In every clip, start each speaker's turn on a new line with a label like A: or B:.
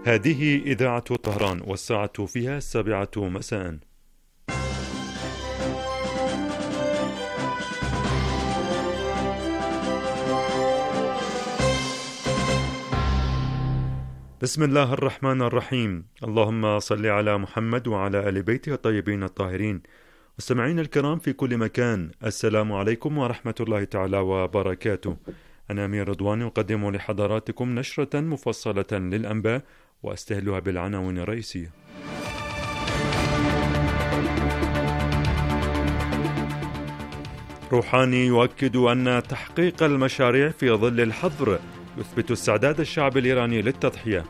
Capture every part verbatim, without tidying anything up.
A: هذه إذاعة طهران والساعة فيها السابعة مساء. بسم الله الرحمن الرحيم. اللهم صل على محمد وعلى آل بيته الطيبين الطاهرين. مستمعين الكرام في كل مكان، السلام عليكم ورحمة الله تعالى وبركاته. أنا أمير رضواني أقدم لحضراتكم نشرة مفصلة للأنباء وأستهلها بالعناوين الرئيسية. روحاني يؤكد أن تحقيق المشاريع في ظل الحظر يثبت استعداد الشعب الإيراني للتضحية.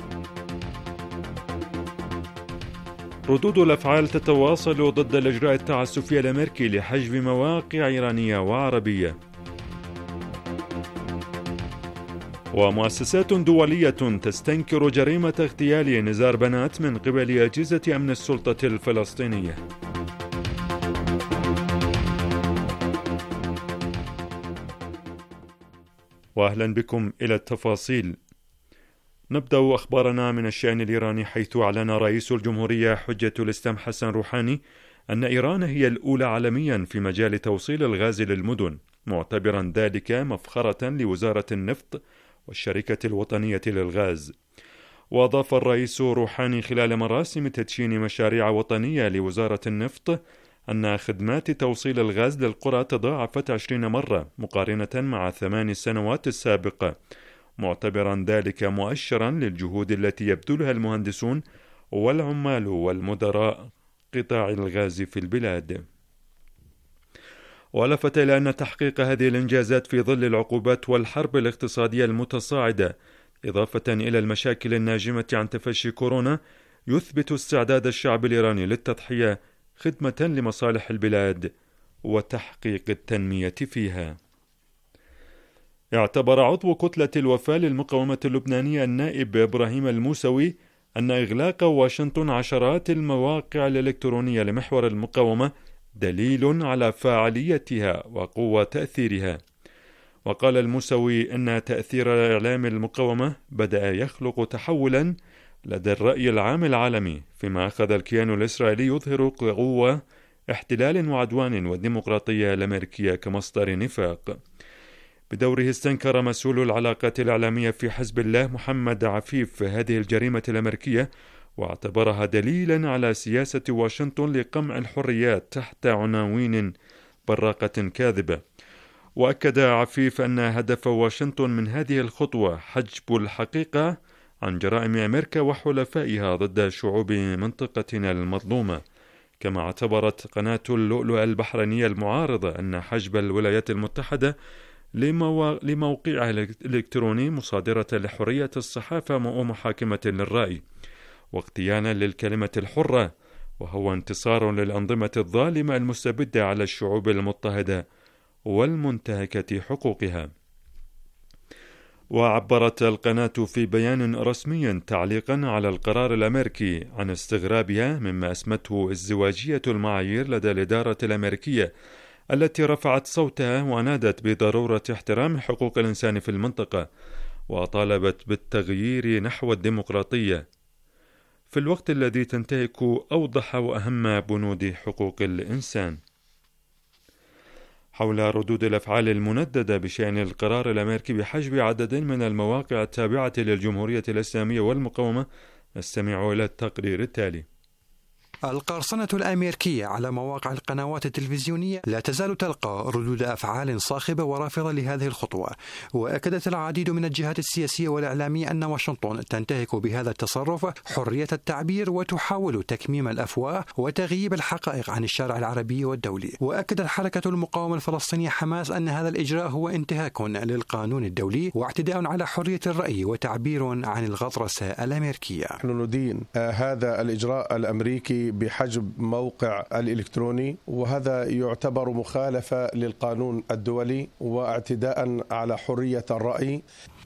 A: ردود الأفعال تتواصل ضد الإجراء التعسفي الأمريكي لحجب مواقع إيرانية وعربية. ومؤسسات دولية تستنكر جريمة اغتيال نزار بنات من قبل أجهزة أمن السلطة الفلسطينية. وأهلا بكم إلى التفاصيل. نبدأ أخبارنا من الشأن الإيراني، حيث أعلن رئيس الجمهورية حجة الإسلام حسن روحاني أن إيران هي الأولى عالميا في مجال توصيل الغاز للمدن، معتبرا ذلك مفخرة لوزارة النفط والشركة الوطنية للغاز. وأضاف الرئيس روحاني خلال مراسم تدشين مشاريع وطنية لوزارة النفط أن خدمات توصيل الغاز للقرى تضاعفت عشرين مرة مقارنة مع ثمان سنوات السابقة، معتبرا ذلك مؤشرا للجهود التي يبذلها المهندسون والعمال والمدراء قطاع الغاز في البلاد. ولفت إلى أن تحقيق هذه الإنجازات في ظل العقوبات والحرب الاقتصادية المتصاعدة إضافة إلى المشاكل الناجمة عن تفشي كورونا يثبت استعداد الشعب الإيراني للتضحية خدمة لمصالح البلاد وتحقيق التنمية فيها. اعتبر عضو كتلة الوفاء للمقاومة اللبنانية النائب إبراهيم الموسوي أن إغلاق واشنطن عشرات المواقع الإلكترونية لمحور المقاومة دليل على فاعليتها وقوة تأثيرها. وقال الموسوي أن تأثير إعلام المقاومة بدأ يخلق تحولا لدى الرأي العام العالمي، فيما أخذ الكيان الإسرائيلي يظهر قوة احتلال وعدوان والديمقراطية الأمريكية كمصدر نفاق. بدوره استنكر مسؤول العلاقات الإعلامية في حزب الله محمد عفيف هذه الجريمة الأمريكية، واعتبرها دليلا على سياسة واشنطن لقمع الحريات تحت عناوين براقة كاذبة. وأكد عفيف أن هدف واشنطن من هذه الخطوة حجب الحقيقة عن جرائم أمريكا وحلفائها ضد شعوب منطقتنا المظلومة. كما اعتبرت قناة اللؤلؤ البحرينية المعارضة أن حجب الولايات المتحدة لمو... لموقعها الإلكتروني مصادرة لحرية الصحافة ومحاكمة للرأي واغتيالا للكلمة الحرة، وهو انتصار للأنظمة الظالمة المستبدة على الشعوب المضطهدة والمنتهكة حقوقها. وعبرت القناة في بيان رسمي تعليقا على القرار الأمريكي عن استغرابها مما أسمته ازدواجية المعايير لدى الإدارة الأمريكية التي رفعت صوتها ونادت بضرورة احترام حقوق الإنسان في المنطقة، وطالبت بالتغيير نحو الديمقراطية في الوقت الذي تنتهك أوضح وأهم بنود حقوق الإنسان. حول ردود الأفعال المنددة بشأن القرار الأمريكي بحجب عدد من المواقع التابعة للجمهورية الإسلامية والمقاومة، نستمع إلى التقرير التالي.
B: القرصنة الأمريكية على مواقع القنوات التلفزيونية لا تزال تلقى ردود أفعال صاخبة ورافضة لهذه الخطوة، وأكدت العديد من الجهات السياسية والإعلامية أن واشنطن تنتهك بهذا التصرف حرية التعبير وتحاول تكميم الأفواه وتغييب الحقائق عن الشارع العربي والدولي. وأكدت حركة المقاومة الفلسطينية حماس أن هذا الإجراء هو انتهاك للقانون الدولي واعتداء على حرية الرأي وتعبير عن الغطرسة الأمريكية.
C: نحن ندين هذا الإجراء الأمريكي بحجب موقع الإلكتروني، وهذا يعتبر مخالفة للقانون الدولي واعتداء على حرية الرأي.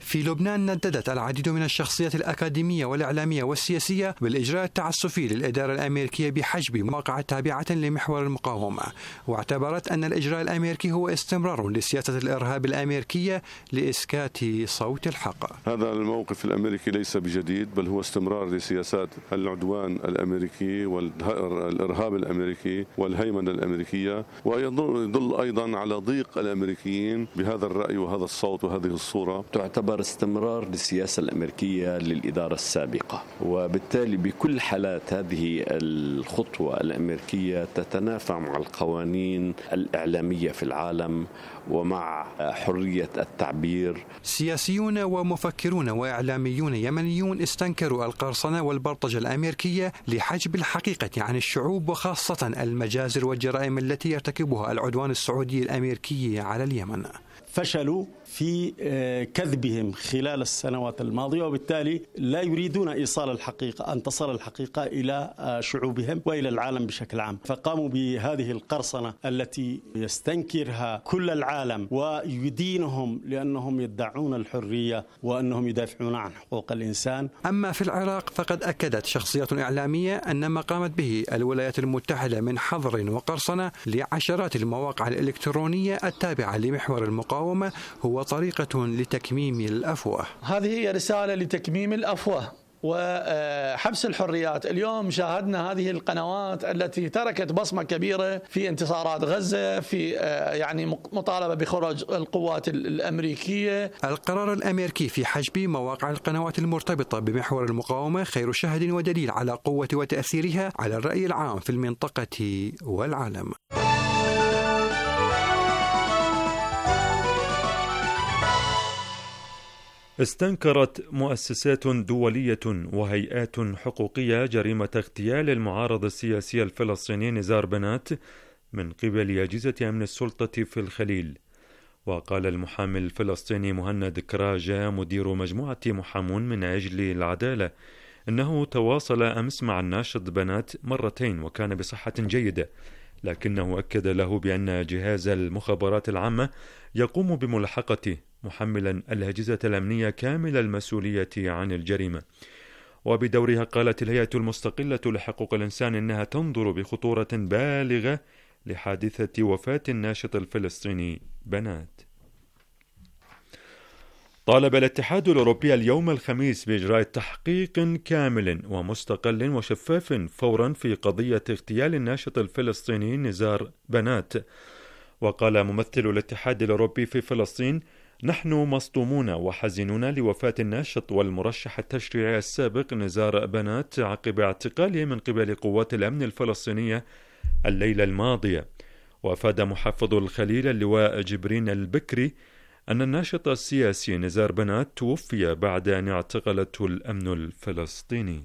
B: في لبنان نددت العديد من الشخصيات الأكاديمية والإعلامية والسياسية بالإجراء التعسفي للإدارة الأمريكية بحجب مواقع تابعة لمحور المقاومة، واعتبرت أن الإجراء الأمريكي هو استمرار لسياسة الإرهاب الأمريكية لإسكات صوت الحق.
D: هذا الموقف الأمريكي ليس بجديد، بل هو استمرار لسياسات العدوان الأمريكي والإرهاب الأمريكي والهيمنة الأمريكية، ويدل أيضا على ضيق الأمريكيين بهذا الرأي وهذا الصوت وهذه الصورة.
E: تعتبر استمرار للسياسة الأمريكية للإدارة السابقة، وبالتالي بكل حالات هذه الخطوة الأمريكية تتنافى مع القوانين الإعلامية في العالم ومع حرية التعبير.
B: سياسيون ومفكرون وإعلاميون يمنيون استنكروا القرصنة والبلطجة الأمريكية لحجب الحقيقة عن الشعوب، وخاصة المجازر والجرائم التي يرتكبها العدوان السعودي الأمريكي على اليمن.
F: فشلوا في كذبهم خلال السنوات الماضية، وبالتالي لا يريدون إيصال الحقيقة، أن تصل الحقيقة إلى شعوبهم وإلى العالم بشكل عام، فقاموا بهذه القرصنة التي يستنكرها كل العالم ويدينهم لأنهم يدعون الحرية وأنهم يدافعون عن حقوق الإنسان.
B: أما في العراق فقد أكدت شخصيات إعلامية أن ما قامت به الولايات المتحدة من حظر وقرصنة لعشرات المواقع الإلكترونية التابعة لمحور المقاومة هو طريقة لتكميم الأفواه.
G: هذه هي رسالة لتكميم الأفواه وحبس الحريات. اليوم شاهدنا هذه القنوات التي تركت بصمة كبيرة في انتصارات غزة، في يعني مطالبة بخروج القوات الأمريكية.
B: القرار الأمريكي في حجب مواقع القنوات المرتبطة بمحور المقاومة خير شاهد ودليل على قوة وتأثيرها على الرأي العام في المنطقة والعالم.
A: استنكرت مؤسسات دولية وهيئات حقوقية جريمة اغتيال المعارض السياسي الفلسطيني نزار بنات من قبل أجهزة أمن السلطة في الخليل. وقال المحامي الفلسطيني مهند كراجة مدير مجموعة محامون من أجل العدالة أنه تواصل أمس مع الناشط بنات مرتين وكان بصحة جيدة، لكنه أكد له بأن جهاز المخابرات العامة يقوم بملاحقته، محملا الأجهزة الأمنية كامل المسؤولية عن الجريمة. وبدورها قالت الهيئة المستقلة لحقوق الإنسان إنها تنظر بخطورة بالغة لحادثة وفاة الناشط الفلسطيني بنات. طالب الاتحاد الأوروبي اليوم الخميس بإجراء تحقيق كامل ومستقل وشفاف فورا في قضية اغتيال الناشط الفلسطيني نزار بنات. وقال ممثل الاتحاد الأوروبي في فلسطين: نحن مصدومون وحزنون لوفاة الناشط والمرشح التشريعي السابق نزار بنات عقب اعتقاله من قبل قوات الأمن الفلسطينية الليلة الماضية. وأفاد محافظ الخليل اللواء جبرين البكري أن الناشط السياسي نزار بنات توفي بعد أن اعتقلته الأمن الفلسطيني.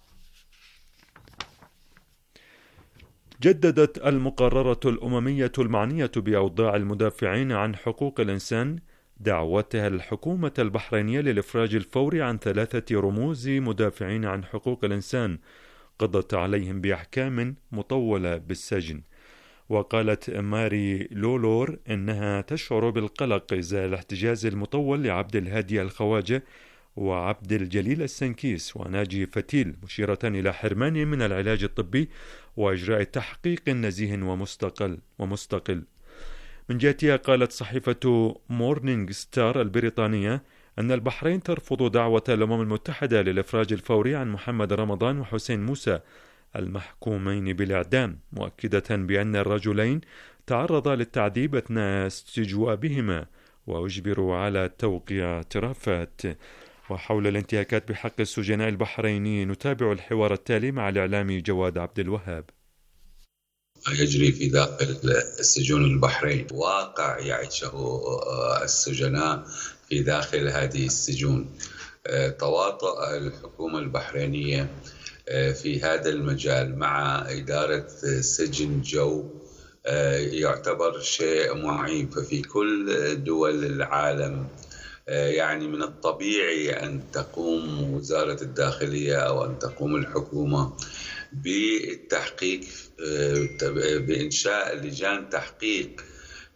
A: جددت المقررة الأممية المعنية بأوضاع المدافعين عن حقوق الإنسان دعوتها الحكومة البحرينية للإفراج الفوري عن ثلاثة رموز مدافعين عن حقوق الإنسان قضت عليهم بأحكام مطولة بالسجن. وقالت ماري لولور إنها تشعر بالقلق إزاء الاحتجاز المطول لعبد الهادي الخواجة وعبد الجليل السنكيس وناجي فتيل، مشيرة إلى حرمانهم من العلاج الطبي وإجراء تحقيق نزيه ومستقل ومستقل. من جهتها قالت صحيفة مورنينغ ستار البريطانية أن البحرين ترفض دعوة الأمم المتحدة للإفراج الفوري عن محمد رمضان وحسين موسى المحكومين بالإعدام، مؤكدة بأن الرجلين تعرضا للتعذيب أثناء استجوابهما وأجبروا على توقيع اعترافات. وحول الانتهاكات بحق السجناء البحرينيين نتابع الحوار التالي مع الإعلامي جواد عبد الوهاب.
H: يجري في داخل السجون البحرين واقع يعيشه السجناء في داخل هذه السجون. تواطؤ الحكومة البحرينية في هذا المجال مع إدارة سجن جو يعتبر شيء معيب. ففي كل دول العالم يعني من الطبيعي أن تقوم وزارة الداخلية أو أن تقوم الحكومة بالتحقيق، بإنشاء لجان تحقيق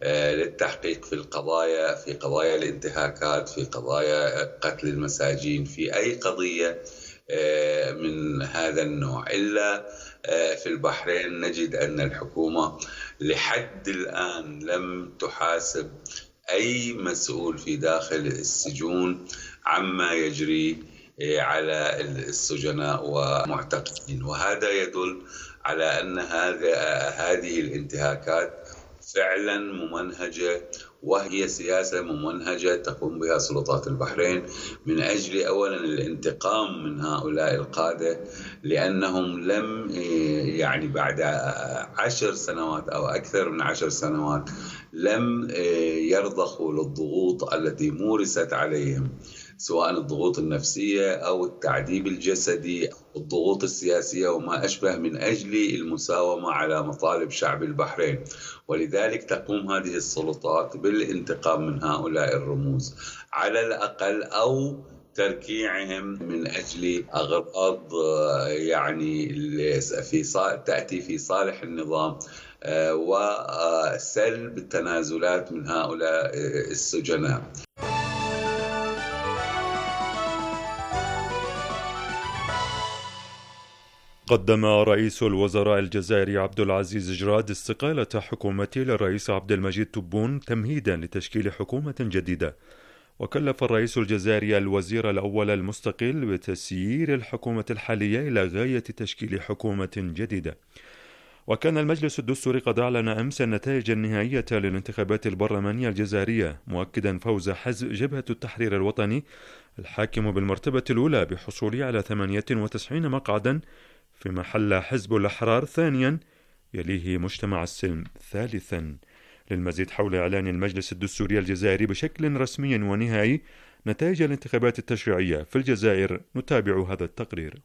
H: للتحقيق في القضايا، في قضايا الانتهاكات، في قضايا قتل المساجين، في أي قضية من هذا النوع. إلا في البحرين نجد أن الحكومة لحد الآن لم تحاسب أي مسؤول في داخل السجون عما يجري على السجناء ومعتقلين، وهذا يدل على أن هذه الانتهاكات فعلا ممنهجة، وهي سياسة ممنهجة تقوم بها سلطات البحرين من أجل أولا الانتقام من هؤلاء القادة، لأنهم لم يعني بعد عشر سنوات أو أكثر من عشر سنوات لم يرضخوا للضغوط التي مورست عليهم، سواء الضغوط النفسية أو التعذيب الجسدي، الضغوط السياسية وما أشبه، من أجل المساومة على مطالب شعب البحرين. ولذلك تقوم هذه السلطات بالانتقام من هؤلاء الرموز على الأقل، أو تركيعهم من أجل أغراض يعني في تأتي في صالح النظام، وسلب التنازلات من هؤلاء السجناء.
A: قدم رئيس الوزراء الجزائري عبد العزيز جراد استقالة حكومته للرئيس عبد المجيد تبون تمهيدا لتشكيل حكومة جديدة، وكلف الرئيس الجزائري الوزير الأول المستقل بتسيير الحكومة الحالية إلى غاية تشكيل حكومة جديدة. وكان المجلس الدستوري قد أعلن أمس النتائج النهائية للانتخابات البرلمانية الجزائرية، مؤكدا فوز حزب جبهة التحرير الوطني الحاكم بالمرتبة الأولى بحصوله على ثمانية وتسعين مقعدا، في محل حزب الأحرار ثانيا، يليه مجتمع السلم ثالثا. للمزيد حول إعلان المجلس الدستوري الجزائري بشكل رسمي ونهائي نتائج الانتخابات التشريعية في الجزائر، نتابع هذا التقرير.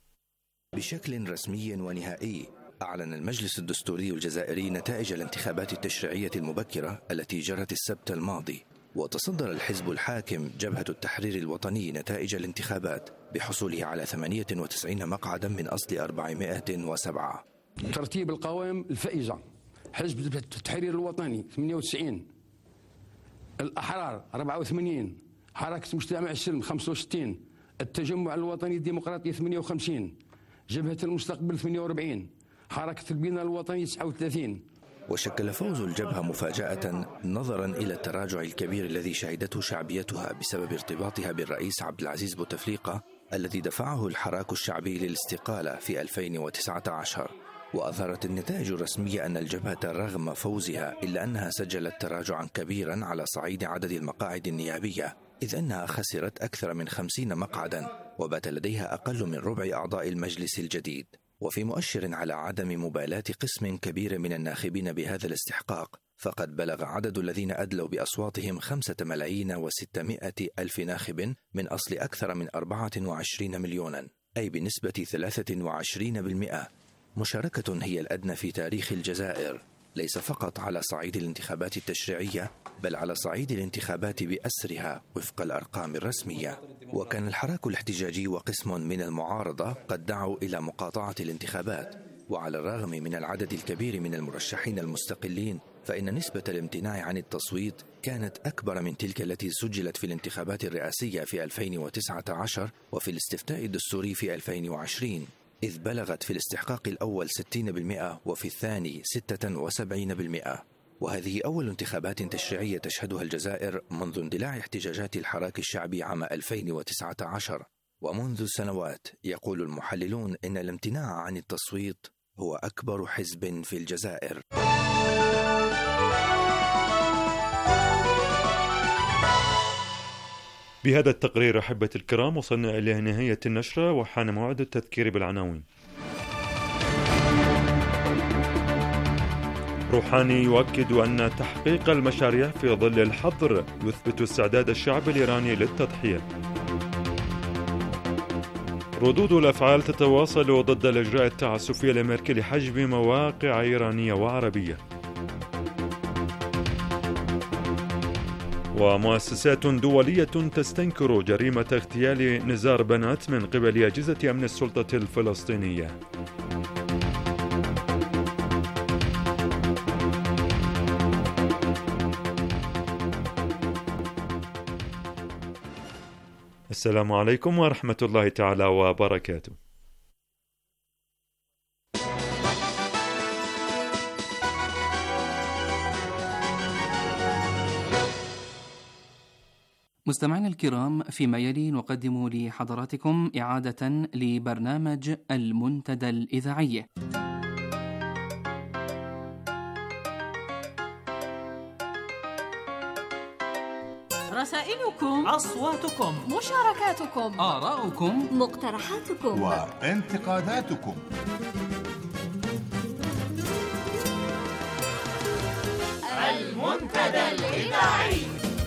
I: بشكل رسمي ونهائي أعلن المجلس الدستوري الجزائري نتائج الانتخابات التشريعية المبكرة التي جرت السبت الماضي، وتصدر الحزب الحاكم جبهة التحرير الوطني نتائج الانتخابات بحصوله على ثمانية وتسعين مقعدا من أصل أربعمائة وسبعة.
J: ترتيب القوائم الفائزة: حزب التحرير الوطني ثمانية وتسعين، الأحرار أربعة وثمانين، حركة مجتمع السلم خمسة وستين، التجمع الوطني الديمقراطي ثمانية وخمسين، جبهة المستقبل ثمانية وأربعين، حركة البناء الوطني تسعة وثلاثين.
I: وشكل فوز الجبهة مفاجأة نظرا إلى التراجع الكبير الذي شهدته شعبيتها بسبب ارتباطها بالرئيس عبد العزيز بوتفليقة الذي دفعه الحراك الشعبي للاستقالة في ألفين وتسعة عشر. وأظهرت النتائج الرسمية أن الجبهة رغم فوزها إلا أنها سجلت تراجعا كبيرا على صعيد عدد المقاعد النيابية، إذ أنها خسرت أكثر من خمسين مقعدا، وبات لديها أقل من ربع أعضاء المجلس الجديد. وفي مؤشر على عدم مبالاة قسم كبير من الناخبين بهذا الاستحقاق، فقد بلغ عدد الذين أدلوا بأصواتهم خمسة ملايين وستمائة ألف ناخب من أصل أكثر من أربعة وعشرين مليونا، أي بنسبة ثلاثة وعشرين بالمئة. مشاركة هي الأدنى في تاريخ الجزائر، ليس فقط على صعيد الانتخابات التشريعية بل على صعيد الانتخابات بأسرها وفق الأرقام الرسمية. وكان الحراك الاحتجاجي وقسم من المعارضة قد دعوا إلى مقاطعة الانتخابات، وعلى الرغم من العدد الكبير من المرشحين المستقلين فإن نسبة الامتناع عن التصويت كانت أكبر من تلك التي سجلت في الانتخابات الرئاسية في ألفين وتسعة عشر وفي الاستفتاء الدستوري في ألفين وعشرين، إذ بلغت في الاستحقاق الأول ستين بالمئة وفي الثاني ستة وسبعين بالمئة. وهذه أول انتخابات تشريعية تشهدها الجزائر منذ اندلاع احتجاجات الحراك الشعبي عام ألفين وتسعة عشر. ومنذ سنوات يقول المحللون إن الامتناع عن التصويت هو أكبر حزب في الجزائر.
A: بهذا التقرير أحبة الكرام وصلنا إلى نهاية النشرة، وحان موعد التذكير بالعناوين. روحاني يؤكد أن تحقيق المشاريع في ظل الحظر يثبت استعداد الشعب الإيراني للتضحية. ردود الأفعال تتواصل ضد الإجراء التعسفي الأمريكي لحجب مواقع إيرانية وعربية. ومؤسسات دولية تستنكر جريمة اغتيال نزار بنات من قبل أجهزة أمن السلطة الفلسطينية. السلام عليكم ورحمة الله تعالى وبركاته.
K: مستمعينا الكرام، فيما يلي نقدم لحضراتكم إعادة لبرنامج المنتدى الإذاعي.
L: رسائلكم،
M: أصواتكم،
L: مشاركاتكم،
K: آراؤكم،
L: مقترحاتكم
M: وانتقاداتكم.
L: المنتدى الإذاعي.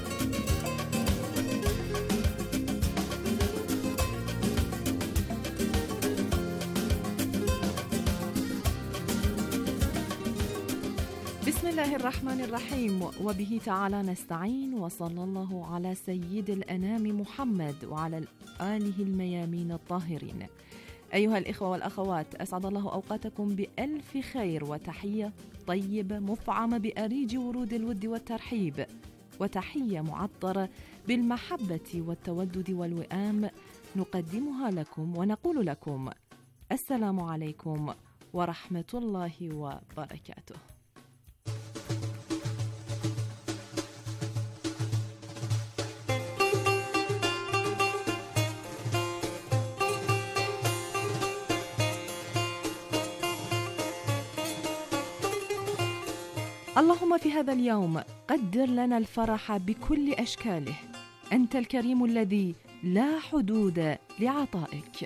L: بسم الله الرحمن الرحيم، وبه تعالى نستعين، وصلى الله على سيد الأنام محمد وعلى آله الميامين الطاهرين. أيها الإخوة والأخوات، أسعد الله أوقاتكم بألف خير وتحية طيبة مفعمة بأريج ورود الود والترحيب، وتحية معطرة بالمحبة والتودد والوئام نقدمها لكم ونقول لكم السلام عليكم ورحمة الله وبركاته. اللهم في هذا اليوم قدر لنا الفرح بكل أشكاله، أنت الكريم الذي لا حدود لعطائك.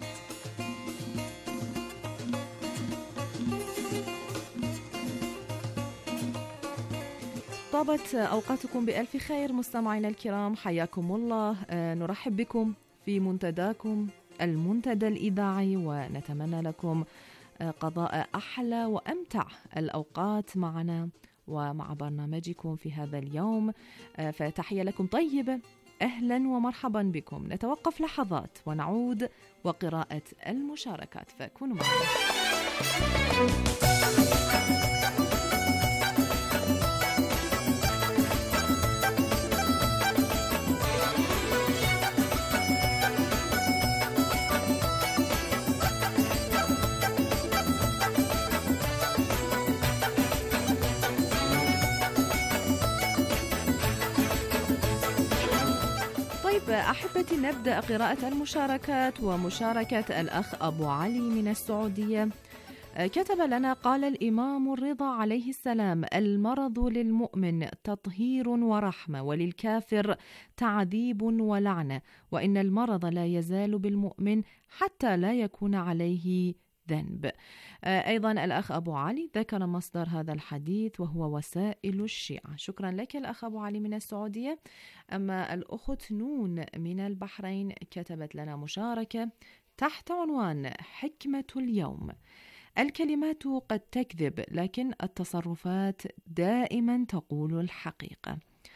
L: طابت أوقاتكم بألف خير مستمعينا الكرام، حياكم الله. نرحب بكم في منتداكم المنتدى الإذاعي، ونتمنى لكم قضاء أحلى وأمتع الأوقات معنا ومع برنامجكم في هذا اليوم. فتحية لكم طيبة، أهلا ومرحبا بكم. نتوقف لحظات ونعود وقراءة المشاركات، فكونوا معنا. أحبتي، نبدأ قراءة المشاركات، ومشاركة الأخ أبو علي من السعودية. كتب لنا: قال الإمام الرضا عليه السلام: المرض للمؤمن تطهير ورحمة، وللكافر تعذيب ولعنة، وإن المرض لا يزال بالمؤمن حتى لا يكون عليه ذنب. أيضا الأخ أبو علي ذكر مصدر هذا الحديث وهو وسائل الشيعة. شكرا لك الأخ أبو علي من السعودية. أما الأخت نون من البحرين كتبت لنا مشاركة تحت عنوان حكمة اليوم: الكلمات قد تكذب، لكن التصرفات دائما تقول الحقيقة.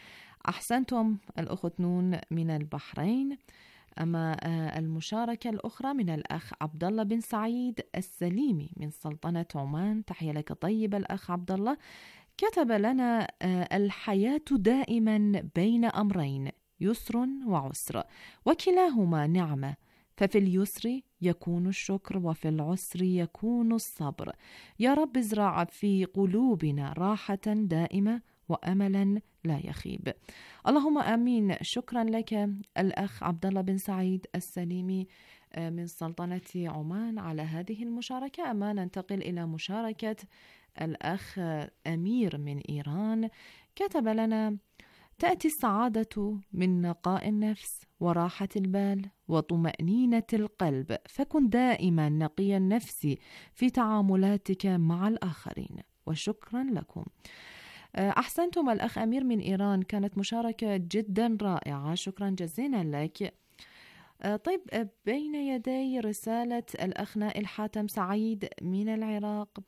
L: أحسنتم الأخت نون من البحرين. أما المشاركة الأخرى من الأخ عبد الله بن سعيد السليمي من سلطنة عمان، تحية لك طيبة الأخ عبد الله. كتب لنا: الحياة دائما بين أمرين، يسر وعسر، وكلاهما نعمة، ففي اليسر يكون الشكر وفي العسر يكون الصبر. يا رب ازرع في قلوبنا راحة دائمة وأملا لا يخيب. اللهم آمين. شكرا لك الأخ عبد الله بن سعيد السليمي من سلطنة عمان على هذه المشاركة. أما ننتقل إلى مشاركة الأخ أمير من إيران. كتب لنا: تأتي السعادة من نقاء النفس وراحة البال وطمأنينة القلب، فكن دائما نقي النفس في تعاملاتك مع الآخرين. وشكرا لكم. أحسنتم الأخ أمير من إيران، كانت مشاركة جدا رائعة، شكرا جزيلا لك. طيب، بين يدي رسالة الأخ نائل حاتم سعيد من العراق.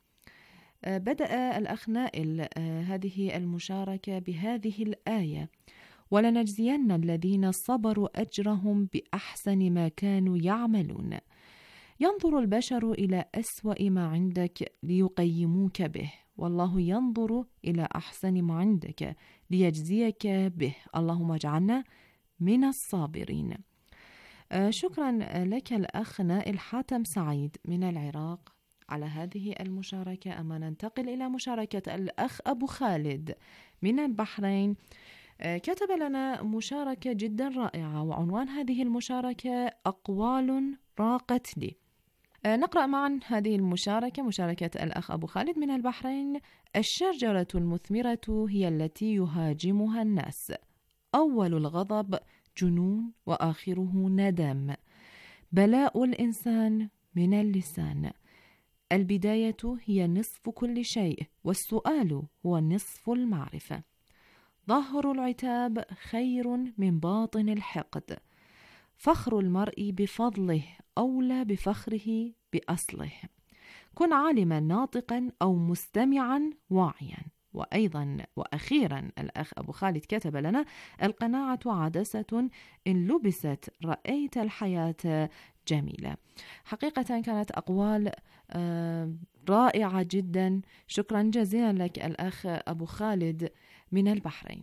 L: بدأ الأخ نائل هذه المشاركة بهذه الآية: ولنجزين الذين صبروا أجرهم بأحسن ما كانوا يعملون. ينظر البشر إلى أسوأ ما عندك ليقيموك به، والله ينظر إلى أحسن ما عندك ليجزيك به. اللهم اجعلنا من الصابرين. شكرا لك الأخ نائل حاتم سعيد من العراق على هذه المشاركة. أما ننتقل إلى مشاركة الأخ أبو خالد من البحرين. كتب لنا مشاركة جدا رائعة، وعنوان هذه المشاركة أقوال راقت لي. نقرأ معا هذه المشاركة، مشاركة الأخ أبو خالد من البحرين. الشجرة المثمرة هي التي يهاجمها الناس. أول الغضب جنون وآخره ندم. بلاء الإنسان من اللسان. البداية هي نصف كل شيء، والسؤال هو نصف المعرفة. ظاهر العتاب خير من باطن الحقد. فخر المرء بفضله أولى بفخره بأصله. كن عالما ناطقا أو مستمعا واعيا. وأيضا وأخيرا الأخ أبو خالد كتب لنا: القناعة عدسة إن لبست رأيت الحياة جميلة. حقيقة كانت أقوال رائعة جدا. شكرا جزيلا لك الأخ أبو خالد من البحرين.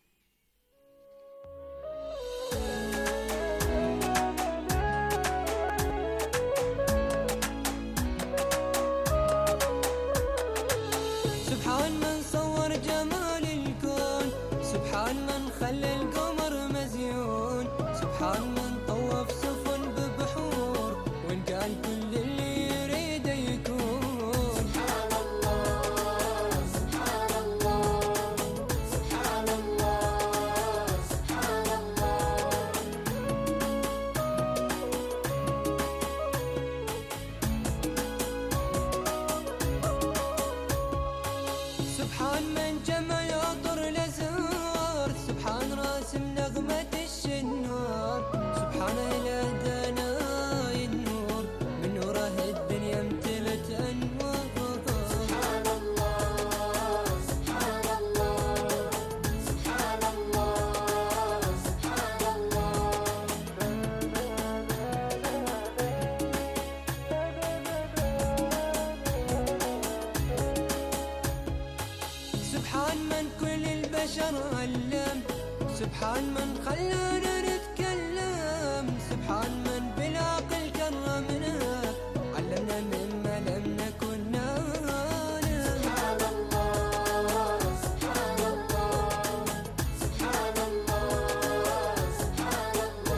N: سبحان من صور جمال الكون، سبحان من خلى القمر مزيون، سبحان من طوف سفن ببحور وإن كان كل اللي يريد يكون. سبحان الله سبحان الله سبحان الله سبحان الله. سبحان من جمع يطر لزار، سبحان راسم نغمة الشنار، سبحان الهدانا النور من نوره الدنيا امتلت أنوار. سبحان الله سبحان الله سبحان الله سبحان الله. سبحان من كل البشر علم، سبحان من خلانا نتكلم، سبحان من بالعقل كرمنا علمنا مما لم نكن نعلم. سبحان الله سبحان الله سبحان الله سبحان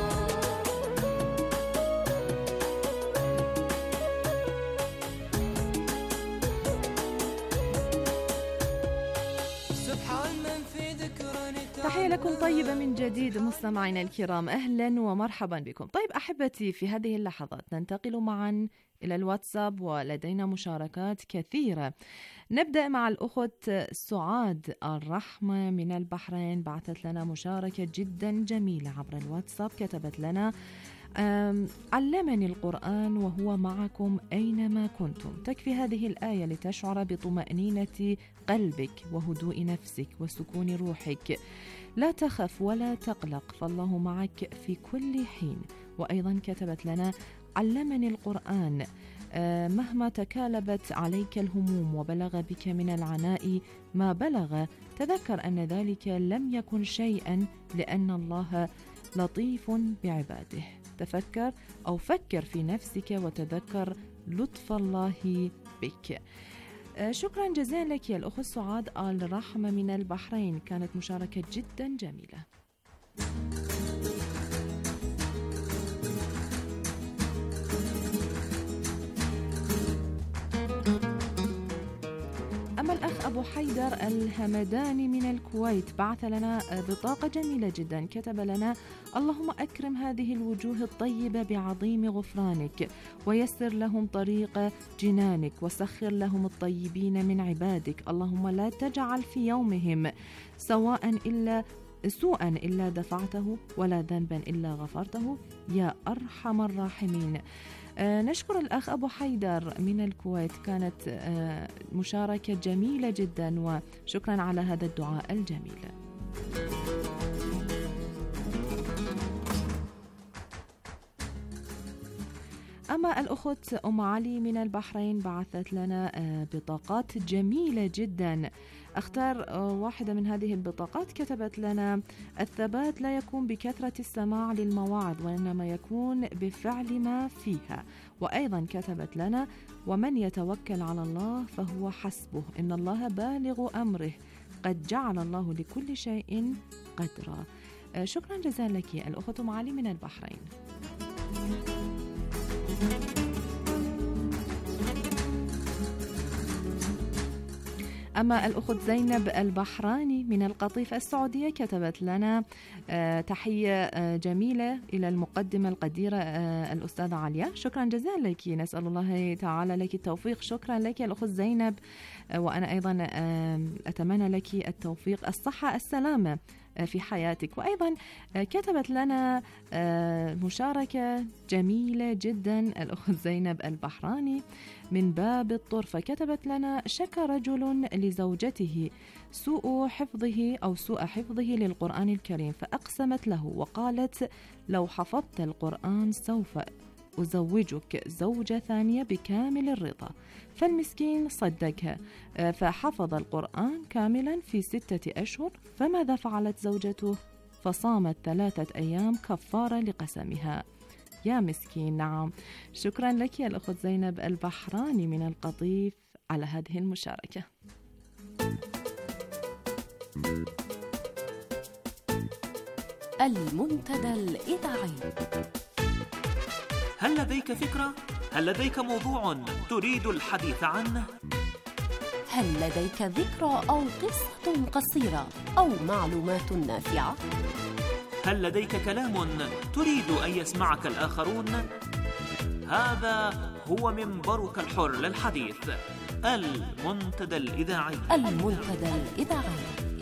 L: تحية لكم طيبة من جديد مستمعينا الكرام، أهلا ومرحبا بكم. طيب أحبتي، في هذه اللحظات ننتقل معا إلى الواتساب ولدينا مشاركات كثيرة. نبدأ مع الأخت سعاد الرحمة من البحرين، بعثت لنا مشاركة جدا جميلة عبر الواتساب. كتبت لنا: علمني القرآن وهو معكم أينما كنتم. تكفي هذه الآية لتشعر بطمأنينة قلبك وهدوء نفسك وسكون روحك. لا تخف ولا تقلق، فالله معك في كل حين. وأيضا كتبت لنا: علمني القرآن مهما تكالبت عليك الهموم وبلغ بك من العناء ما بلغ، تذكر أن ذلك لم يكن شيئا لأن الله لطيف بعباده. تفكر أو فكر في نفسك وتذكر لطف الله بك. شكرا جزيلا لك يا الأخت سعاد الرحمة من البحرين، كانت مشاركة جدا جميلة. أما الأخ أبو حيدر الهمداني من الكويت بعث لنا بطاقة جميلة جدا. كتب لنا: اللهم أكرم هذه الوجوه الطيبة بعظيم غفرانك، ويسر لهم طريق جنانك، وسخر لهم الطيبين من عبادك. اللهم لا تجعل في يومهم سواء إلا سوءا إلا دفعته، ولا ذنبا إلا غفرته، يا أرحم الراحمين. آه نشكر الأخ أبو حيدر من الكويت، كانت آه مشاركة جميلة جدا، وشكرا على هذا الدعاء الجميل. أما أما الأخت أم علي من البحرين بعثت لنا بطاقات جميلة جدا. أختار واحدة من هذه البطاقات. كتبت لنا: الثبات لا يكون بكثرة السماع للمواعظ وإنما يكون بفعل ما فيها. وأيضا كتبت لنا: ومن يتوكل على الله فهو حسبه إن الله بالغ أمره قد جعل الله لكل شيء قدرا. شكرا جزيلا لك الأخت أم علي من البحرين. أما الأخت زينب البحراني من القطيف السعودية كتبت لنا آه تحية آه جميلة إلى المقدمة القديرة آه الأستاذة عليا. شكرا جزيلا لك، نسأل الله تعالى لك التوفيق. شكرا لك الأخت زينب، آه وأنا أيضا آه أتمنى لك التوفيق، الصحة، السلامة في حياتك. وأيضا كتبت لنا مشاركة جميلة جدا الأخت زينب البحراني من باب الطرفة. كتبت لنا: شكى رجل لزوجته سوء حفظه أو سوء حفظه للقرآن الكريم فأقسمت له وقالت: لو حفظت القرآن سوف أزوجك زوجة ثانية بكامل الرضا. فالمسكين صدقها فحفظ القرآن كاملا في ستة أشهر. فماذا فعلت زوجته؟ فصامت ثلاثة أيام كفارة لقسمها. يا مسكين. نعم، شكرا لك يا الأخت زينب البحراني من القطيف على هذه المشاركة.
O: المنتدى الإذاعي.
P: هل لديك فكرة؟ هل لديك موضوع تريد الحديث عنه؟
O: هل لديك ذكرى أو قصة قصيرة أو معلومات نافعة؟
P: هل لديك كلام تريد أن يسمعك الآخرون؟ هذا هو منبرك الحر للحديث، المنتدى الإذاعي.
O: المنتدى الإذاعي.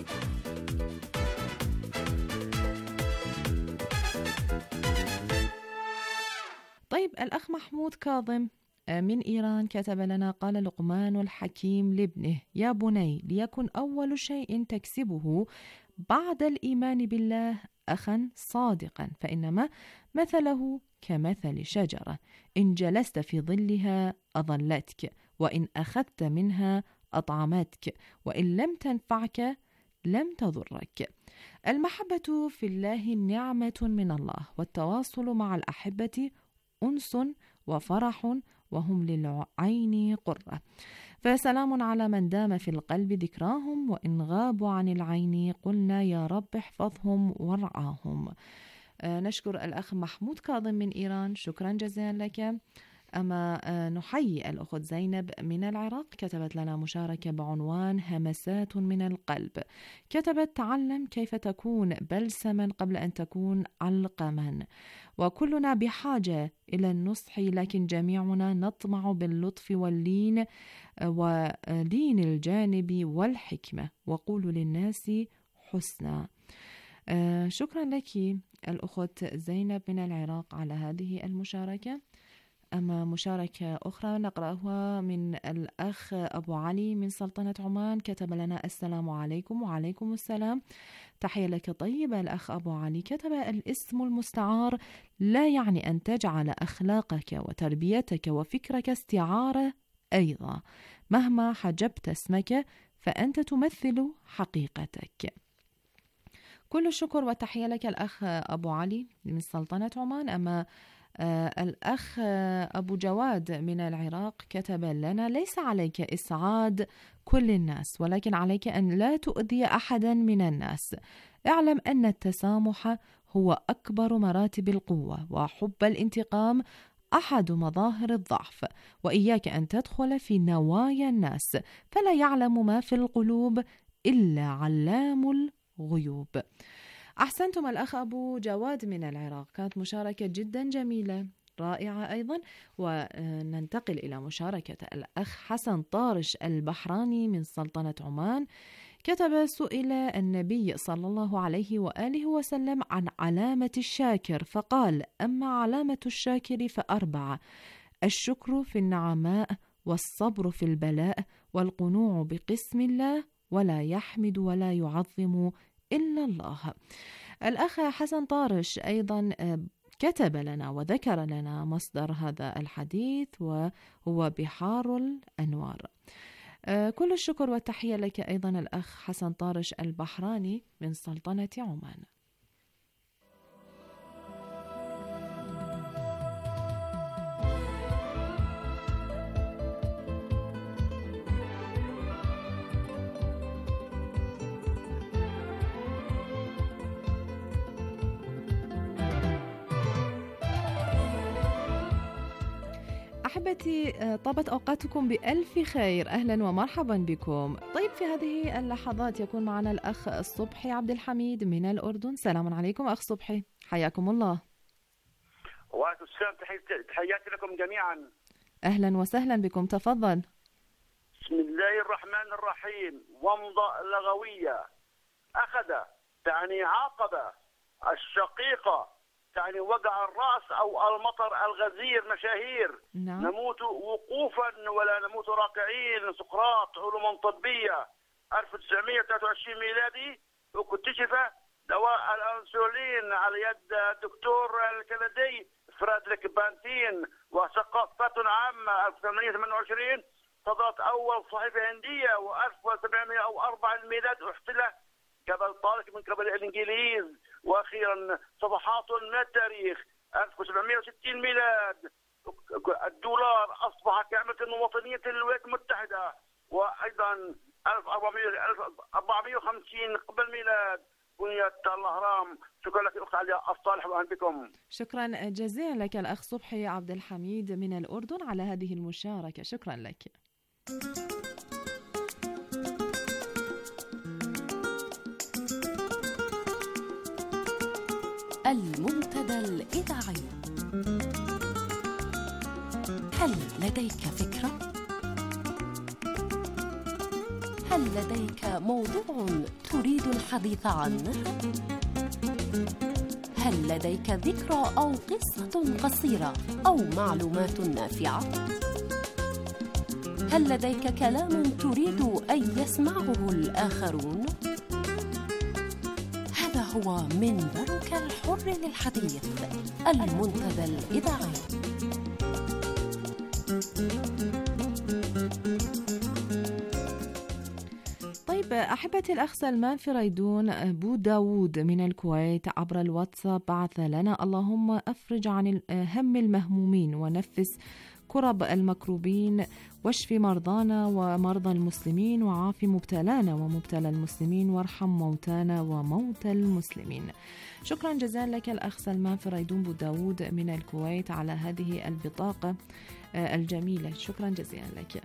L: طيب، الأخ محمود كاظم من إيران كتب لنا: قال لقمان الحكيم لابنه: يا بني، ليكن أول شيء تكسبه بعد الإيمان بالله أخا صادقا، فإنما مثله كمثل شجرة إن جلست في ظلها أظلتك، وإن أخذت منها أطعمتك، وإن لم تنفعك لم تضرك. المحبة في الله نعمة من الله، والتواصل مع الأحبة أنس وفرح، وهم للعين قرة. فسلام على من دام في القلب ذكراهم، وإن غابوا عن العين قلنا يا رب احفظهم وارعاهم. آه نشكر الأخ محمود كاظم من إيران، شكرا جزيلا لك. أما آه نحيي الأخت زينب من العراق، كتبت لنا مشاركة بعنوان همسات من القلب. كتبت: تعلم كيف تكون بلسما قبل أن تكون علقما، وكلنا بحاجة إلى النصح، لكن جميعنا نطمع باللطف واللين ولين الجانب والحكمة، وقولوا للناس حسنا. آه شكرا لك الأخت زينب من العراق على هذه المشاركة. أما مشاركة أخرى نقرأها من الأخ أبو علي من سلطنة عمان، كتب لنا: السلام عليكم. وعليكم السلام، تحية لك طيبة الأخ أبو علي. كتب: الاسم المستعار لا يعني أن تجعل أخلاقك وتربيتك وفكرك استعارة أيضا، مهما حجبت اسمك فأنت تمثل حقيقتك. كل الشكر والتحية لك الأخ أبو علي من سلطنة عمان. أما آه الأخ آه أبو جواد من العراق كتب لنا: ليس عليك إسعاد كل الناس، ولكن عليك أن لا تؤذي أحدا من الناس. اعلم أن التسامح هو أكبر مراتب القوة، وحب الانتقام أحد مظاهر الضعف، وإياك أن تدخل في نوايا الناس، فلا يعلم ما في القلوب إلا علام الغيوب. أحسنتم الأخ أبو جواد من العراق، كانت مشاركة جدا جميلة رائعة أيضا. وننتقل إلى مشاركة الأخ حسن طارش البحراني من سلطنة عمان. كتب: سئل النبي صلى الله عليه وآله وسلم عن علامة الشاكر فقال: أما علامة الشاكر فأربعة: الشكر في النعماء، والصبر في البلاء، والقنوع بقسم الله، ولا يحمد ولا يعظم إلا الله. الأخ حسن طارش أيضا كتب لنا وذكر لنا مصدر هذا الحديث وهو بحار الأنوار. كل الشكر والتحية لك أيضا الأخ حسن طارش البحراني من سلطنة عمان. أحبتي، طابت أوقاتكم بألف خير، أهلا ومرحبا بكم. طيب في هذه اللحظات يكون معنا الأخ الصبحي عبد الحميد من الأردن. سلام عليكم أخ صبحي، حياكم الله.
Q: وعليكم السلام، تحياتي لكم جميعا.
L: أهلا وسهلا بكم، تفضل.
Q: بسم الله الرحمن الرحيم. ومضة لغوية أخذ تعني عاقبة، الشقيقة يعني وقع الرأس أو المطر الغزير مشاهير.
L: نعم.
Q: نموت وقوفا ولا نموت راكعين. سقراط علوم طبية ألف وتسعمائة وثلاثة وعشرين ميلادي، واكتشف دواء الأنسولين على يد الدكتور الكندي فريدريك بانتين. وثقافة عامة ألف وثمانمائة وثمانية وعشرين صدرت أول صحيفة هندية، وألف وسبعمائة وأربعة الميلاد احتل قبل طارق من قبل الإنجليز. وأخيرا صفحات من التاريخ ألف وسبعمائة وستين ميلاد الدولار أصبح كعملة وطنية للولايات المتحدة. وأيضا ألف وأربعمائة وخمسين قبل ميلاد بنيت الأهرام. شكرا لك أخت عليا الصالح، وأهلا بكم.
L: شكرا جزيلا لك الأخ صبحي عبد الحميد من الأردن على هذه المشاركة، شكرا لك.
O: المنتدى الإذاعي. هل لديك فكرة؟ هل لديك موضوع تريد الحديث عنه؟ هل لديك ذكرى أو قصة قصيرة أو معلومات نافعة؟ هل لديك كلام تريد أن يسمعه الآخرون؟ هذا هو منبرك الحر للحديث، المنتدى الإذاعي.
L: طيب أحبتي، الأخ سلمان فريدون بو داود من الكويت عبر الواتساب بعث لنا: اللهم أفرج عن هم المهمومين ونفس كرب المكروبين، واشف مرضانا ومرضى المسلمين، وعاف مبتلانا ومبتلى المسلمين، وارحم موتانا وموتى المسلمين. شكرا جزيلا لك الأخ سلمان فريدون بو داود من الكويت على هذه البطاقة الجميلة، شكرا جزيلا لك.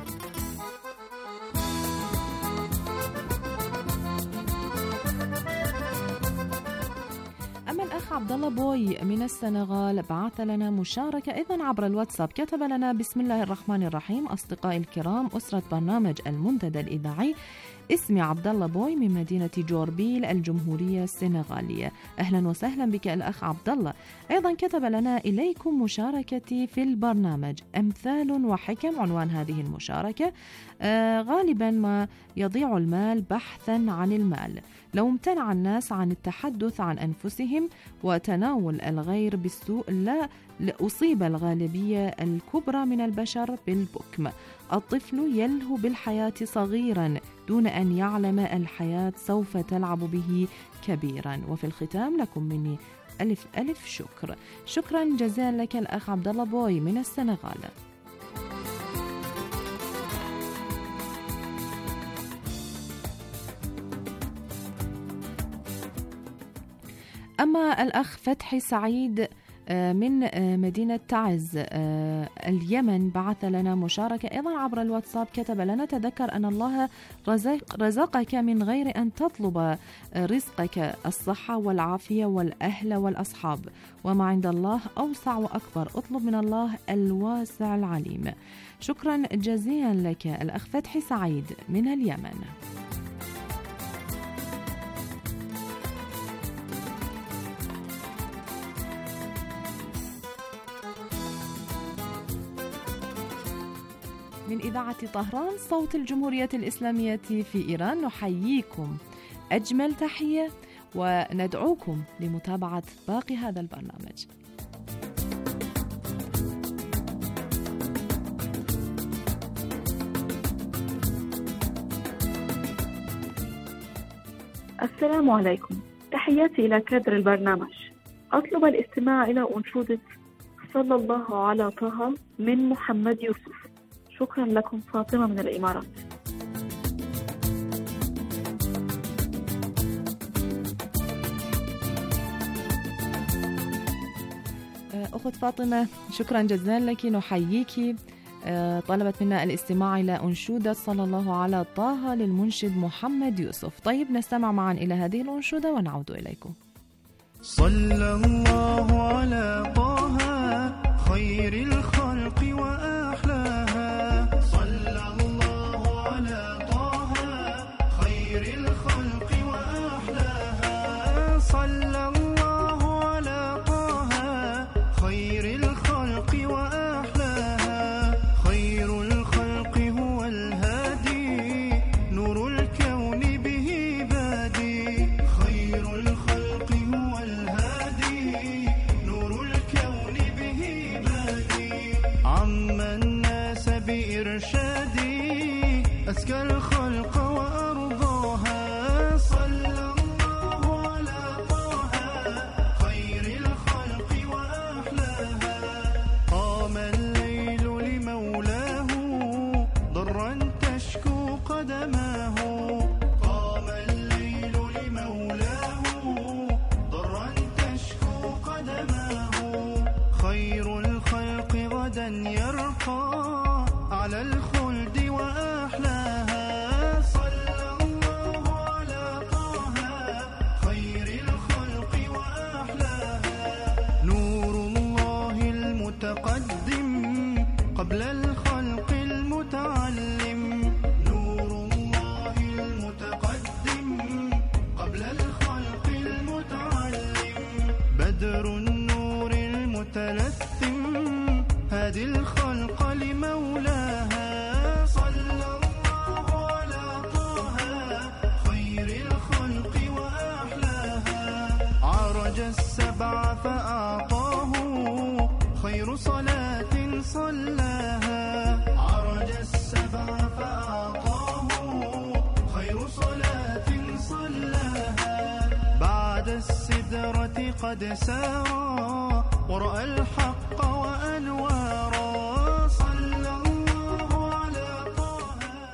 L: أما الأخ عبد الله بوي من السنغال بعث لنا مشاركة أيضا عبر الواتساب، كتب لنا: بسم الله الرحمن الرحيم، أصدقائي الكرام، أسرة برنامج المنتدى الإذاعي، اسمي عبد الله بوي من مدينة جوربيل الجمهورية السنغالية. أهلا وسهلا بك الأخ عبد الله. أيضا كتب لنا: إليكم مشاركتي في البرنامج أمثال وحكم. عنوان هذه المشاركة: آه غالبا ما يضيع المال بحثا عن المال. لو امتنع الناس عن التحدث عن أنفسهم وتناول الغير بالسوء لا أصيب الغالبية الكبرى من البشر بالبكم. الطفل يلهو بالحياة صغيرا دون أن يعلم الحياة سوف تلعب به كبيرا. وفي الختام لكم مني ألف ألف شكر. شكرا جزيلا لك الأخ عبد الله بوي من السنغال. أما الأخ فتحي سعيد من مدينة تعز اليمن بعث لنا مشاركة أيضا عبر الواتساب، كتب لنا: تذكر أن الله رزق رزقك من غير أن تطلب رزقك الصحة والعافية والأهل والأصحاب، وما عند الله أوسع وأكبر، اطلب من الله الواسع العليم. شكرا جزيلا لك الأخ فتحي سعيد من اليمن. من إذاعة طهران صوت الجمهورية الإسلامية في إيران نحييكم أجمل تحية، وندعوكم لمتابعة باقي هذا البرنامج.
R: السلام عليكم، تحياتي إلى كادر البرنامج. أطلب الاستماع إلى أنشودة صلى الله على طه من محمد يوسف. شكرا لكم، فاطمة من الإمارات.
L: أخت فاطمة، شكرا جزيلا لك، نحييك. طلبت منا الاستماع إلى أنشودة صلى الله على طه للمنشد محمد يوسف. طيب نستمع معا إلى هذه الأنشودة ونعود إليكم.
S: صلى الله على طه خير الخلق وأحلاها. صلى الله على طه خير الخلق وأحلاها. صلى الله على طه خير الخلق وأحلاها. خير الخلق هو الهادي، نور الكون به بادي. خير الخلق هو الهادي، نور الكون به بادي. عم الناس بإرشادي، أزكى الخلق وأرضاها. صلى الله على طه خير الخلق وأحلاها. قام الليل لمولاه ضرا تشكو قدماه. قام الليل لمولاه ضرا تشكو قدماه. خير الخلق غدا يرقى على الخلد وأحلاها. صلى الله على طه خير الخلق وأحلاها. نور الله المتقدم قبل الخلق المتعلم. نور الله المتقدم قبل الخلق المتعلم. بدر النور المتلثم هادي الخلق لمولاها. صلى الله على طه خير الخلق وأحلاها. عرج السبع فأعطاه خير صلاة صلاها. عرج السبع فأعطاه خير صلاة صلاها. بعد السدرة قد سارا ورأى الحق وأنوارا. صلى الله على طه.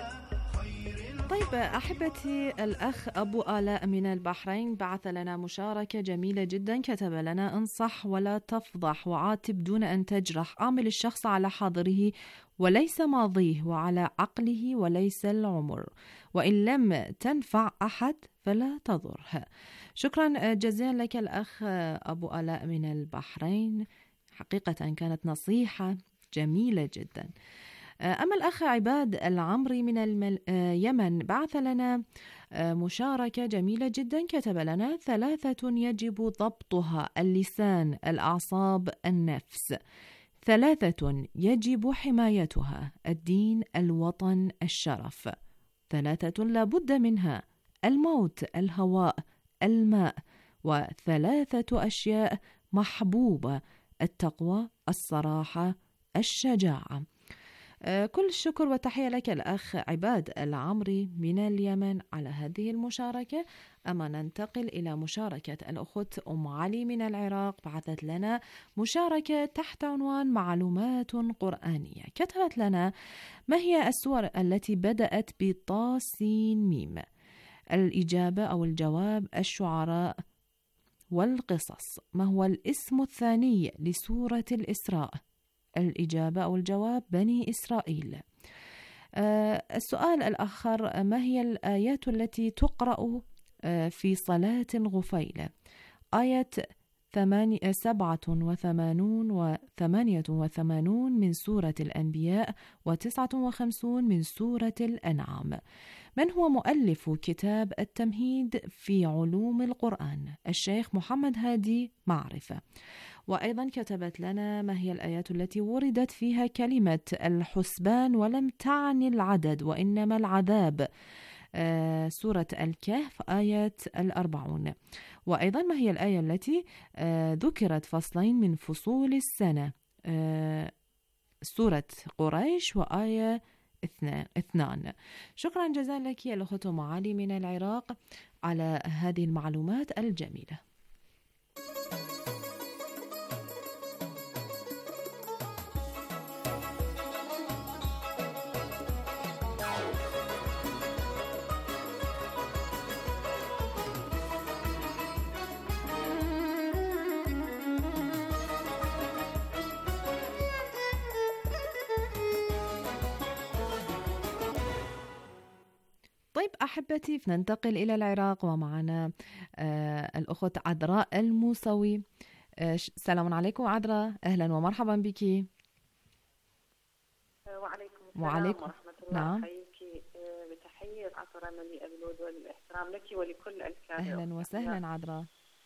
L: طيب أحبتي، الأخ أبو آلاء من البحرين بعث لنا مشاركة جميلة جدا. كتب لنا: انصح ولا تفضح، وعاتب دون أن تجرح، أعمل الشخص على حاضره وليس ماضيه، وعلى عقله وليس العمر، وإن لم تنفع أحد فلا تضره. شكرا جزيلا لك الأخ أبو آلاء من البحرين، حقيقة كانت نصيحة جميلة جدا. أما الأخ عباد العمري من اليمن بعث لنا مشاركة جميلة جدا. كتب لنا: ثلاثة يجب ضبطها، اللسان، الأعصاب، النفس. ثلاثة يجب حمايتها، الدين، الوطن، الشرف. ثلاثة لا بد منها، الموت، الهواء، الماء. وثلاثة أشياء محبوبة: التقوى، الصراحة، الشجاعة. كل الشكر والتحية لك الأخ عباد العمري من اليمن على هذه المشاركة. أما ننتقل إلى مشاركة الأخت أم علي من العراق، بعثت لنا مشاركة تحت عنوان معلومات قرآنية. كتبت لنا: ما هي السور التي بدأت بطاسين ميم؟ الإجابة أو الجواب: الشعراء والقصص. ما هو الاسم الثاني لسورة الإسراء؟ الإجابة أو الجواب: بني إسرائيل. آه السؤال الآخر: ما هي الآيات التي تقرأ آه في صلاة غفيلة؟ آية ثمانية سبعة وثمانون وثمانية وثمانون من سورة الأنبياء، وتسعة وخمسون من سورة الأنعام. من هو مؤلف كتاب التمهيد في علوم القرآن؟ الشيخ محمد هادي معرفة. وأيضا كتبت لنا: ما هي الآيات التي وردت فيها كلمة الحسبان ولم تعني العدد وإنما العذاب؟ آه سورة الكهف آية الأربعون. وأيضا ما هي الآية التي آه ذكرت فصلين من فصول السنة؟ آه سورة قريش وآية اثنان. شكرا جزيلا لك يا الأخت أم علي من العراق على هذه المعلومات الجميلة. طيب أحبتي، ننتقل إلى العراق ومعنا آه الأخت عذراء الموسوي. آه السلام عليكم عذراء، أهلا ومرحبا بك.
T: وعليكم السلام
L: وعليكم.
T: ورحمة الله.
L: نعم.
T: أحييك بتحية عطرة مليئة بالود والاحترام لك ولكل الكادر.
L: أهلا وسهلا عذراء.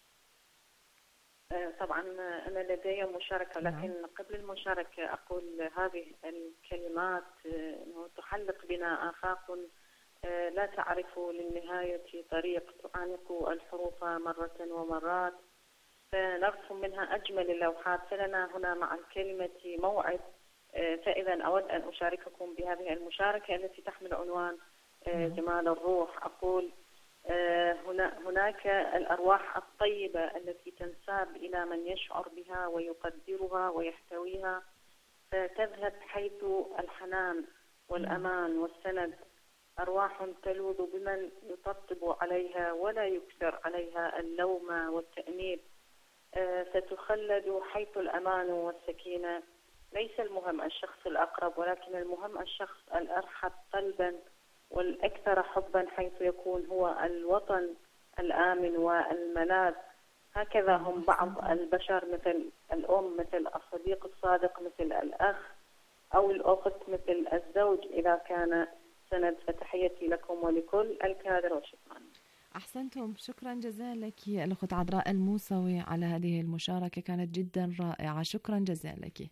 T: طبعا أنا لدي مشاركة، لكن
L: نعم.
T: قبل المشاركة أقول هذه الكلمات أنه تحلق بنا آفاق لا تعرف للنهاية طريق، تعانق الحروف مرة ومرات، فنرسم منها أجمل اللوحات. فلنا هنا مع الكلمة موعد. فإذا أود أن أشارككم بهذه المشاركة التي تحمل عنوان جمال الروح. أقول هنا هناك الأرواح الطيبة التي تنساب إلى من يشعر بها ويقدرها ويحتويها، فتذهب حيث الحنان والأمان والسند. أرواح تلوذ بمن يطبطب عليها ولا يكثر عليها اللوم والتأنيب. ستخلد حيث الأمان والسكينة. ليس المهم الشخص الأقرب، ولكن المهم الشخص الأرحب قلبا والأكثر حبا، حيث يكون هو الوطن الآمن والملاذ. هكذا هم بعض البشر، مثل الأم، مثل الصديق الصادق، مثل الأخ أو الأخت، مثل الزوج إذا كان سند. فتحيتي لكم ولكل الكادر وشكرا.
L: أحسنتم، شكرا جزيلا لك الأخت عذراء الموسوي على هذه المشاركة، كانت جدا رائعة. شكرا جزيلا لك.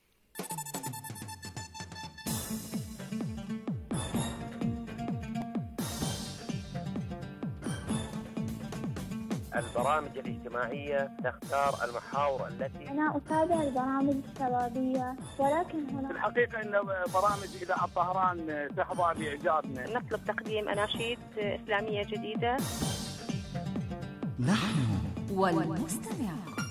U: البرامج الاجتماعية تختار المحاور التي
V: أنا أتابع البرامج الشبابية، ولكن هنا
Q: في الحقيقة أن برامج إذاعة طهران تحظى بإعجابنا.
V: نطلب تقديم أناشيد إسلامية جديدة.
O: نحن والمستمع.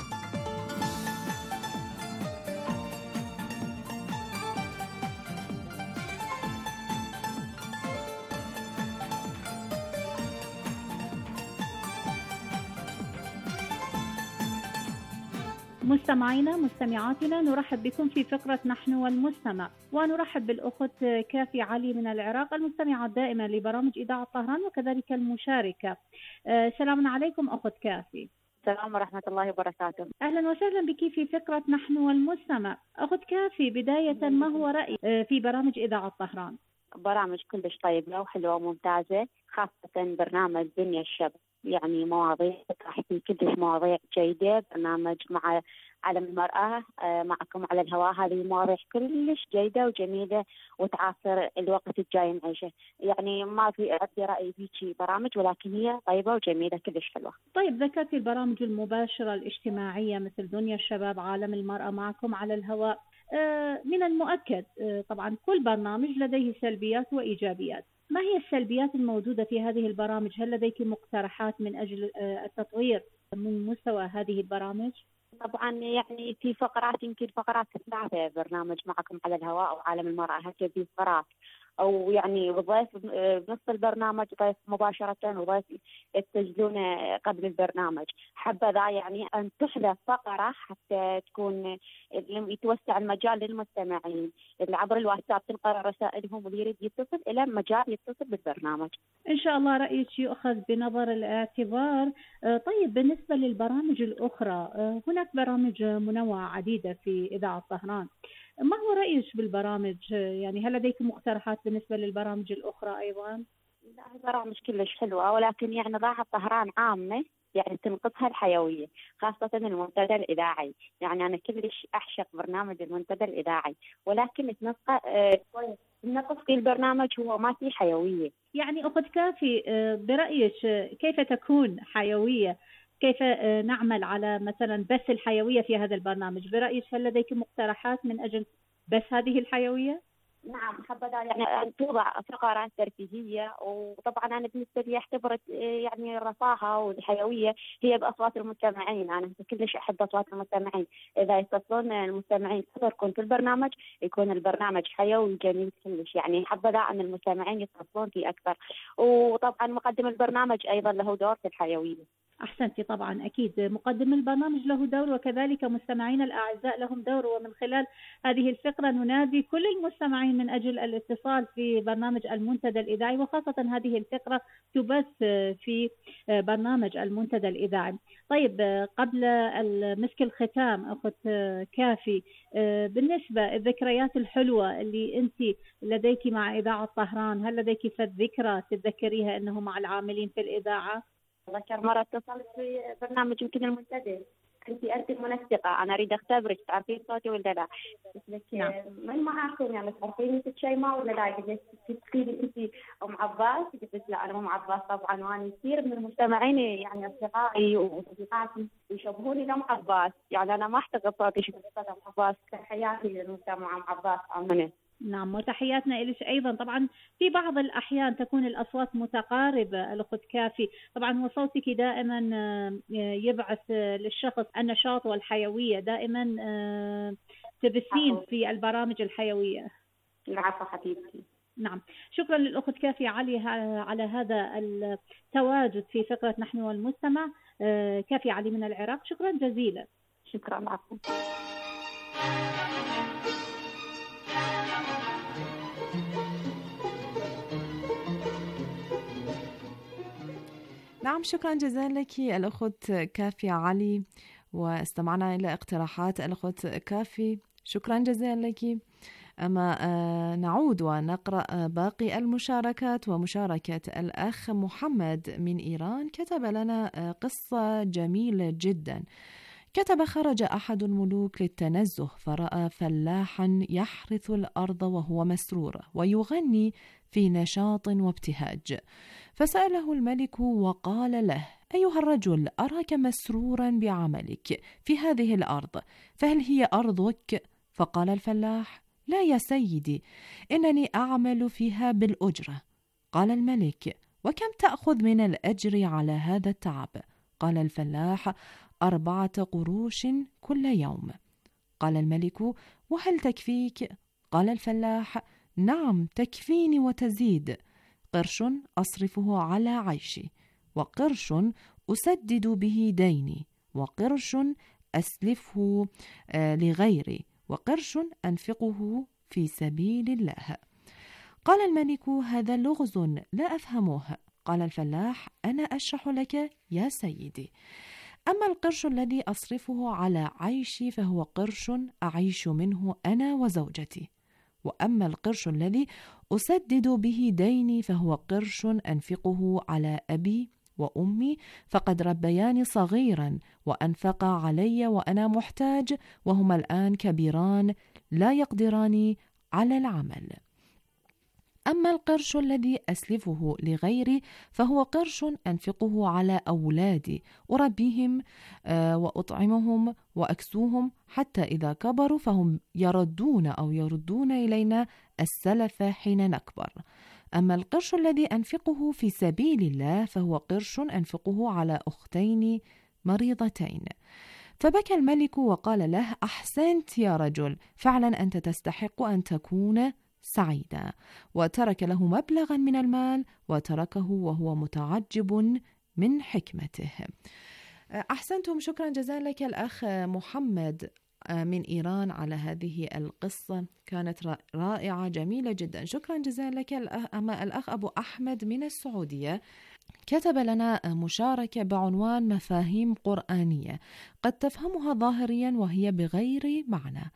W: مستمعينا مستمعاتنا، نرحب بكم في فقرة نحن والمستمع، ونرحب بالأخت كافي علي من العراق المستمعة الدائمة لبرامج إذاعة طهران وكذلك المشاركة. آه سلام عليكم أخت كافي.
V: السلام ورحمة الله وبركاته.
W: أهلا وسهلا بك في فقرة نحن والمستمع. أخت كافي، بداية ما هو رأيك آه في برامج إذاعة طهران؟
V: برامج كلش طيبة وحلوة وممتازة، خاصة برنامج دنيا الشباب، يعني مواضيع راح يكون كلش مواضيع جيدة. برنامج مع عالم المرأة معكم على الهواء، هذه مواضيع كلش جيدة وجميلة وتعاصر الوقت الجاي نعيشه. يعني ما في عندي رأي في برامج، ولكن هي طيبة وجميلة كلش حلوة.
W: طيب، ذكرت البرامج المباشرة الاجتماعية مثل دنيا الشباب، عالم المرأة معكم على الهواء. من المؤكد طبعا كل برنامج لديه سلبيات وإيجابيات. ما هي السلبيات الموجودة في هذه البرامج؟ هل لديك مقترحات من أجل التطوير من مستوى هذه البرامج؟
V: طبعا يعني في فقرات، يمكن فقرات ثلاثة برنامج معكم على الهواء أو عالم المرأة، هكذا في فقرات، أو يعني ضيف بنص البرنامج، ضيف مباشرة، وضيف يسجلونه قبل البرنامج. حبذا يعني أن تحدث فقرة حتى تكون يتوسع المجال للمستمعين، اللي عبر الواتساب تنقرأ رسائلهم، واللي يريد يتصل إلى مجال يتصل بالبرنامج.
W: إن شاء الله رأيك يؤخذ بنظر الاعتبار. طيب، بالنسبة للبرامج الأخرى، هناك برامج منوعة عديدة في إذاعة طهران، ما هو رأيك بالبرامج؟ يعني هل لديك مقترحات بالنسبة للبرامج الأخرى أيضا؟
V: لا، البرامج كلش حلوة، ولكن يعني إذاعة طهران عامة يعني تنقصها الحيوية، خاصة المنتدى الإذاعي. يعني أنا كلش أعشق برنامج المنتدى الإذاعي، ولكن تنقص آه النقص في البرنامج هو ما في حيوية.
W: يعني أخت كافي، برأيك كيف تكون حيوية؟ كيف نعمل على مثلا بث الحيوية في هذا البرنامج؟ برأيك هل لديك مقترحات من أجل بث هذه الحيوية؟
V: نعم، حبذا يعني أن توضع فقرات ترفيهية. وطبعا أنا بالنسبة لي أعتبر يعني الرصاصة والحيوية هي بأصوات المستمعين. أنا كلش أحب أصوات المستمعين. إذا يتصلون المستمعين يكون في البرنامج يكون البرنامج حيوي جميل كلش، يعني حبذا أن المستمعين يتصلون فيه أكثر. وطبعا مقدم البرنامج أيضا له دور في الحيوية.
W: أحسنتي، طبعا أكيد مقدم البرنامج له دور وكذلك مستمعين الأعزاء لهم دور. ومن خلال هذه الفقرة ننادي كل المستمعين من أجل الاتصال في برنامج المنتدى الإذاعي، وخاصة هذه الفقرة تبث في برنامج المنتدى الإذاعي. طيب، قبل مسك الختام أخت كافي، بالنسبة الذكريات الحلوة اللي أنت لديك مع إذاعة طهران، هل لديك ذكرى تتذكريها أنه مع العاملين في الإذاعة؟
V: ذكر مرة اتصلت في برنامج يمكن المنتدى، كنت أنت منسقة، أنا أريد أختبرك تعرفين صوتي ولا لا؟ قلت لك من معاكم يعني تعرفيني في الشيماء ولا لا؟ قلت لك تقولي أنت أم عباس؟ قلت لك لا أنا أم عباس طبعا، وأنا كثير من المستمعين يعني أصدقائي وصديقاتي يشبهوني لأم عباس، يعني أنا ما أحتقد صوتي شبه صوت أم عباس. تحياتي للمستمع أم عباس آمنة.
W: نعم، وتحياتنا إليش أيضا. طبعا في بعض الأحيان تكون الأصوات متقاربة الأخت كافي، طبعا وصوتك دائما يبعث للشخص النشاط والحيوية، دائما تبثين في البرامج الحيوية.
V: العفو حبيبتي.
W: نعم، شكرا للأخت كافي علي على هذا التواجد في فقرة نحن والمستمع. كافي علي من العراق، شكرا جزيلا.
V: شكرا. العفو.
L: نعم، شكرا جزيلا لك الأخت كافي علي، واستمعنا إلى اقتراحات الأخت كافي، شكرا جزيلا لك. أما نعود ونقرأ باقي المشاركات، ومشاركة الأخ محمد من إيران كتب لنا قصة جميلة جدا. كتب: خرج أحد الملوك للتنزه فرأى فلاحا يحرث الأرض وهو مسرور ويغني في نشاط وابتهاج، فسأله الملك وقال له: أيها الرجل، أراك مسرورا بعملك في هذه الأرض، فهل هي أرضك؟ فقال الفلاح: لا يا سيدي، إنني أعمل فيها بالأجرة. قال الملك: وكم تأخذ من الأجر على هذا التعب؟ قال الفلاح: أربعة قروش كل يوم. قال الملك: وهل تكفيك؟ قال الفلاح: نعم تكفيني وتزيد، قرش أصرفه على عيشي، وقرش أسدد به ديني، وقرش أسلفه لغيري، وقرش أنفقه في سبيل الله. قال الملك: هذا لغز لا أفهمه. قال الفلاح: أنا أشرح لك يا سيدي. أما القرش الذي أصرفه على عيشي فهو قرش أعيش منه أنا وزوجتي، وأما القرش الذي أسدد به ديني فهو قرش أنفقه على أبي وأمي، فقد ربياني صغيرا وأنفقا علي وأنا محتاج، وهما الآن كبيران لا يقدران على العمل. أما القرش الذي أسلفه لغيري فهو قرش أنفقه على أولادي، أربيهم وأطعمهم وأكسوهم حتى إذا كبروا فهم يردون أو يردون إلينا السلف حين نكبر. أما القرش الذي أنفقه في سبيل الله فهو قرش أنفقه على أختين مريضتين. فبكى الملك وقال له: أحسنت يا رجل، فعلا أنت تستحق أن تكون سعيدا. وترك له مبلغا من المال وتركه وهو متعجب من حكمته. أحسنتم، شكرا جزيلا لك الأخ محمد من إيران على هذه القصة، كانت رائعة جميلة جدا، شكرا جزيلا لك. أما الأخ أبو أحمد من السعودية كتب لنا مشاركة بعنوان مفاهيم قرآنية قد تفهمها ظاهريا وهي بغير معنى،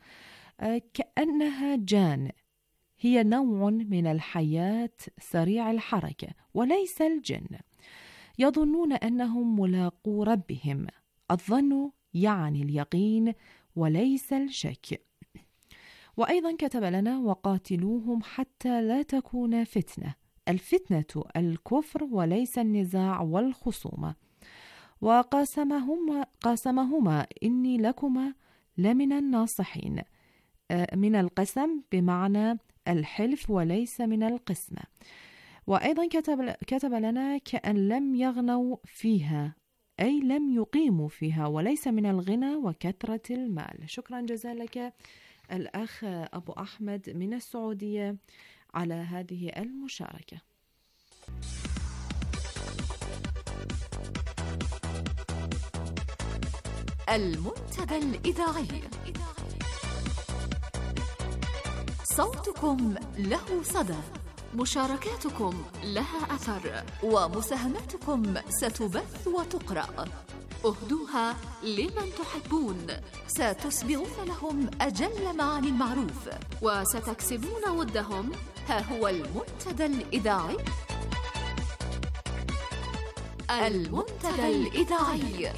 L: كأنها جان، هي نوع من الحياة سريع الحركة وليس الجن، يظنون أنهم ملاقو ربهم، الظن يعني اليقين وليس الشك. وأيضا كتب لنا: وقاتلوهم حتى لا تكون فتنة، الفتنة الكفر وليس النزاع والخصومة. وقاسمهما قاسمهما إني لكما لمن الناصحين، من القسم بمعنى الحلف وليس من القسمة. وأيضا كتب, كتب لنا كأن لم يغنوا فيها، أي لم يقيموا فيها، وليس من الغنى وكثرة المال. شكرا جزيلا لك الأخ أبو أحمد من السعودية على هذه المشاركة.
C: المنتدى الإذاعي، صوتكم له صدى، مشاركاتكم لها أثر، ومساهماتكم ستبث وتقرأ. اهدوها لمن تحبون، ستسبغون لهم أجل معاني المعروف، وستكسبون ودهم. ها هو المنتدى الإذاعي. المنتدى الإذاعي.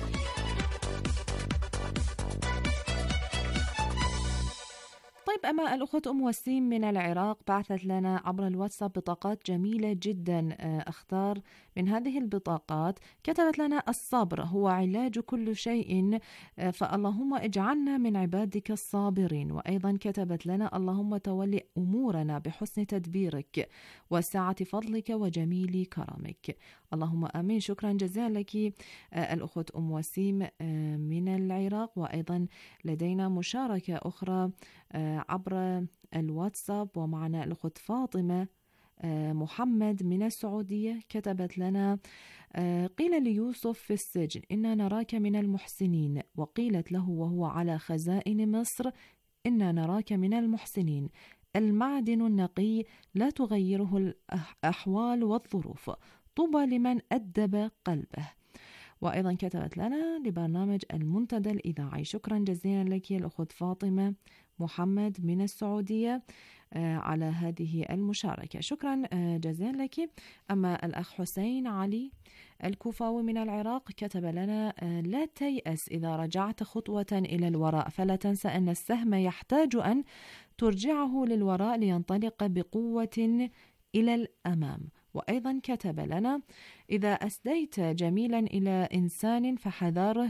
L: طيب، أما الأخت أم وسيم من العراق بعثت لنا عبر الواتساب بطاقات جميلة جدا. أختار من هذه البطاقات. كتبت لنا: الصبر هو علاج كل شيء، فاللهم اجعلنا من عبادك الصابرين. وأيضا كتبت لنا: اللهم تولي أمورنا بحسن تدبيرك وسعة فضلك وجميل كرمك. اللهم آمين. شكرا جزيلا لك الأخت أم وسيم من العراق. وأيضا لدينا مشاركة أخرى عبر الواتساب، ومعنا الأخت فاطمة محمد من السعودية. كتبت لنا: قيل ليوسف في السجن: إنا نراك من المحسنين، وقيلت له وهو على خزائن مصر: إنا نراك من المحسنين. المعدن النقي لا تغيره الأحوال والظروف، طوبى لمن أدب قلبه. وأيضا كتبت لنا لبرنامج المنتدى الإذاعي. شكرا جزيلا لك الأخت فاطمة محمد من السعودية على هذه المشاركة. شكرا جزيلا لك. أما الأخ حسين علي الكوفاوي من العراق كتب لنا: لا تيأس إذا رجعت خطوة إلى الوراء، فلا تنسى أن السهم يحتاج أن ترجعه للوراء لينطلق بقوة إلى الأمام. وأيضا كتب لنا: إذا أسديت جميلا إلى إنسان فحذاره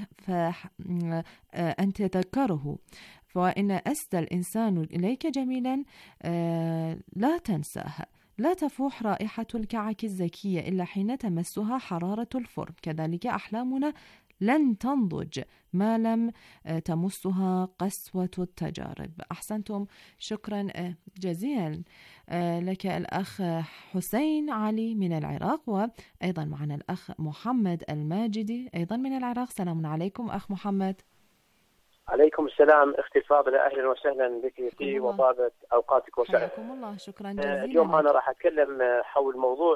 L: فأن تذكره، فإن أسدى الإنسان إليك جميلا لا تنساه. لا تفوح رائحة الكعك الزكية إلا حين تمسها حرارة الفرن، كذلك أحلامنا لن تنضج ما لم تمسها قسوة التجارب. أحسنتم. شكرا جزيلا لك الأخ حسين علي من العراق. وأيضا معنا الأخ محمد الماجدي أيضا من العراق. سلام عليكم أخ محمد.
D: عليكم السلام أختي الفاضلة، أهلا وسهلا بك في وطابة أوقاتك وسعدك.
L: حياكم الله. شكرا جزيلا.
D: اليوم أنا راح أتكلم حول موضوع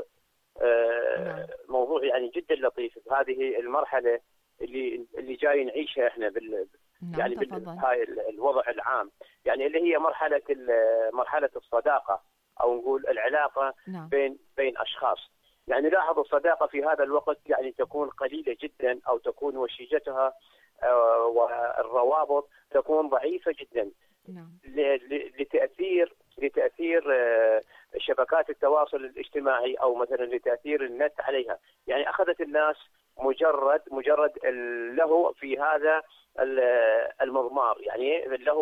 D: آه موضوع يعني جدا لطيف بهذه المرحلة اللي اللي جاي نعيشها احنا بال
L: نعم
D: يعني بهاي الوضع العام، يعني اللي هي مرحلة مرحلة الصداقة أو نقول العلاقة
L: نعم.
D: بين بين أشخاص. يعني لاحظوا الصداقة في هذا الوقت يعني تكون قليلة جدا، أو تكون وشيجتها والروابط تكون ضعيفة جدا.
L: نعم.
D: لتأثير لتأثير شبكات التواصل الاجتماعي أو مثلا لتأثير النت عليها. يعني أخذت الناس مجرد مجرد له في هذا المضمار، يعني له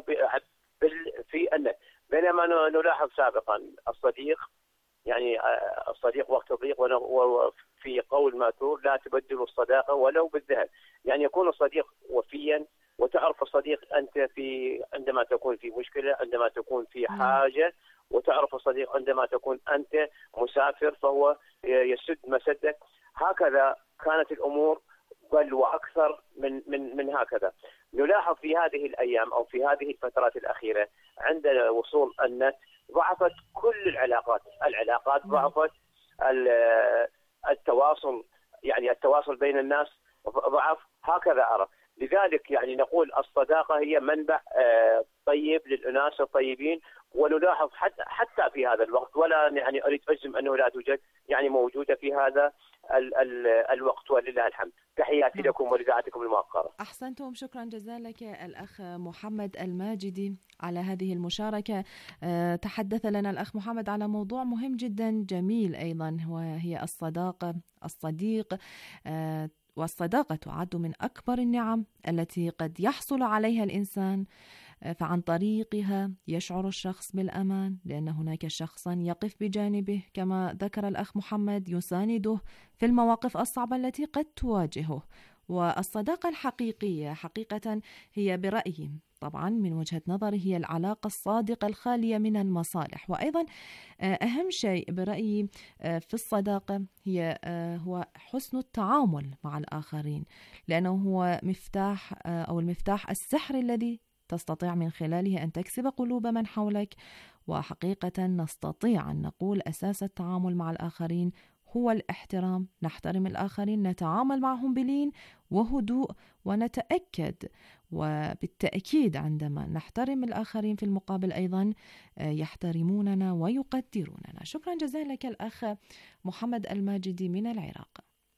D: في النت، بينما نلاحظ سابقا الصديق، يعني الصديق وقت الضيق، وفي قول ماثور: لا تبدلوا الصداقة ولو بالذهب. يعني يكون الصديق وفيا، وتعرف الصديق أنت في عندما تكون في مشكلة، عندما تكون في حاجة، وتعرف الصديق عندما تكون أنت مسافر فهو يسد مسدك. هكذا كانت الأمور، بل وأكثر من من من هكذا. نلاحظ في هذه الأيام أو في هذه الفترات الأخيرة عند وصول النت ضعفت كل العلاقات، العلاقات ضعفت، التواصل يعني التواصل بين الناس ضعف. هكذا أرى. لذلك يعني نقول الصداقة هي منبع طيب للأناس الطيبين، ونلاحظ حتى حتى في هذا الوقت، ولا يعني أريد أجزم أنه لا توجد، يعني موجودة في هذا ال ال الوقت، ولله الحمد. تحياتي
L: نعم.
D: لكم ولذاعتكم الموقرة.
L: أحسنتم. شكرا جزيلا لك الأخ محمد الماجدي على هذه المشاركة. أه تحدث لنا الأخ محمد على موضوع مهم جدا جميل أيضا، وهي الصداقة، الصديق. أه والصداقة تعد من أكبر النعم التي قد يحصل عليها الإنسان فعن طريقها يشعر الشخص بالأمان لأن هناك شخصا يقف بجانبه، كما ذكر الأخ محمد، يسانده في المواقف الصعبة التي قد تواجهه. والصداقة الحقيقية حقيقة هي برأيي طبعا من وجهة نظري هي العلاقة الصادقة الخالية من المصالح. وأيضا أهم شيء برأيي في الصداقة هي هو حسن التعامل مع الآخرين، لأنه هو مفتاح أو المفتاح السحري الذي تستطيع من خلاله أن تكسب قلوب من حولك. وحقيقة نستطيع أن نقول أساس التعامل مع الآخرين هو الاحترام، نحترم الآخرين، نتعامل معهم بلين وهدوء، ونتأكد وبالتأكيد عندما نحترم الآخرين في المقابل أيضا يحترموننا ويقدروننا. شكرا جزيلا لك الأخ محمد الماجدي من العراق.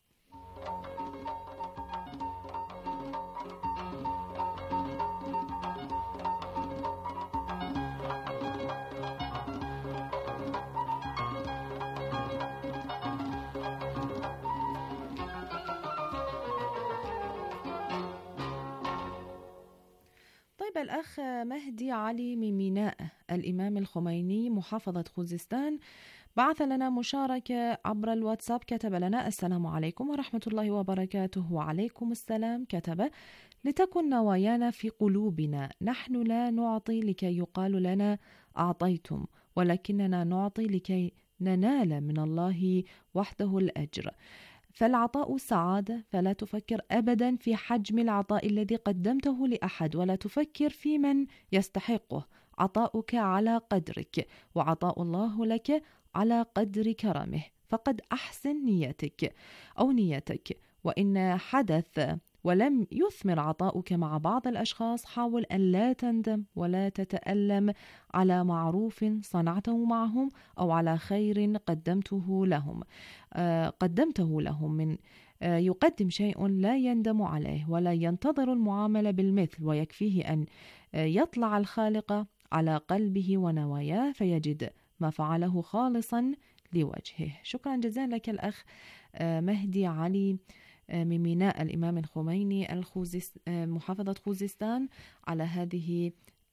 L: الأخ مهدي علي من ميناء الإمام الخميني محافظة خوزستان بعث لنا مشاركة عبر الواتساب. كتب لنا: السلام عليكم ورحمة الله وبركاته. وعليكم السلام. كتب: لتكن نوايانا في قلوبنا، نحن لا نعطي لكي يقال لنا أعطيتم، ولكننا نعطي لكي ننال من الله وحده الأجر، فالعطاء سعادة، فلا تفكر أبدا في حجم العطاء الذي قدمته لأحد، ولا تفكر في من يستحقه. عطاؤك على قدرك، وعطاء الله لك على قدر كرمه، فقد أحسن نيتك أو نيتك. وإن حدث ولم يثمر عطاؤك مع بعض الأشخاص، حاول أن لا تندم ولا تتألم على معروف صنعته معهم أو على خير قدمته لهم آه قدمته لهم من آه يقدم شيء لا يندم عليه ولا ينتظر المعاملة بالمثل، ويكفيه أن آه يطلع الخالق على قلبه ونواياه فيجد ما فعله خالصا لوجهه. شكرا جزيلا لك الأخ آه مهدي علي من ميناء الإمام الخميني الخوزس محافظة خوزستان على هذه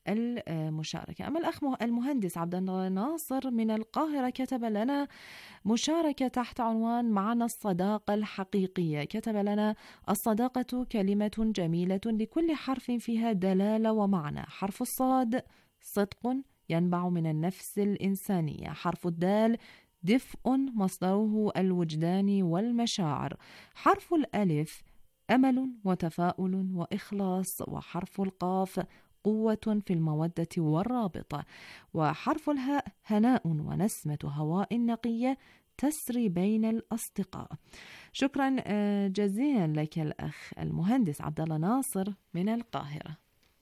L: المشاركة. أما الأخ المهندس عبد الله ناصر من القاهرة كتب لنا مشاركة تحت عنوان: معنا الصداقة الحقيقية. كتب لنا: الصداقة كلمة جميلة لكل حرف فيها دلالة ومعنى. حرف الصاد صدق ينبع من النفس الإنسانية. حرف الدال دفء مصدره الوجدان والمشاعر. حرف الألف أمل وتفاؤل وإخلاص. وحرف القاف قوة في المودة والرابطة. وحرف الهاء هناء ونسمة هواء نقية تسري بين الأصدقاء. شكرا جزيلا لك الأخ المهندس عبد الله ناصر من القاهرة.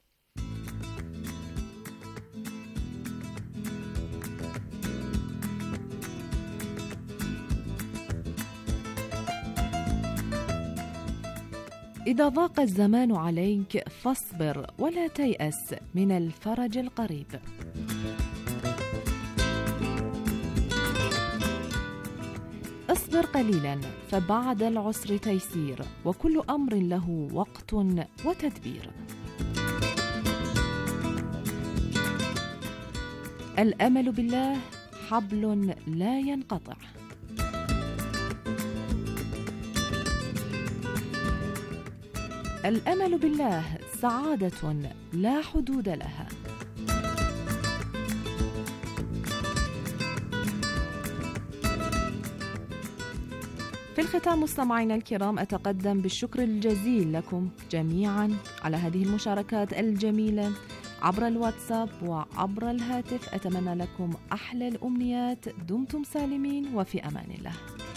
L: إذا ضاق الزمان عليك فاصبر ولا تيأس من الفرج القريب. اصبر قليلا فبعد العسر تيسير، وكل أمر له وقت وتدبير. الأمل بالله حبل لا ينقطع. الأمل بالله سعادة لا حدود لها. في الختام مستمعينا الكرام، أتقدم بالشكر الجزيل لكم جميعا على هذه المشاركات الجميلة عبر الواتساب وعبر الهاتف. أتمنى لكم أحلى الأمنيات. دمتم سالمين وفي أمان الله.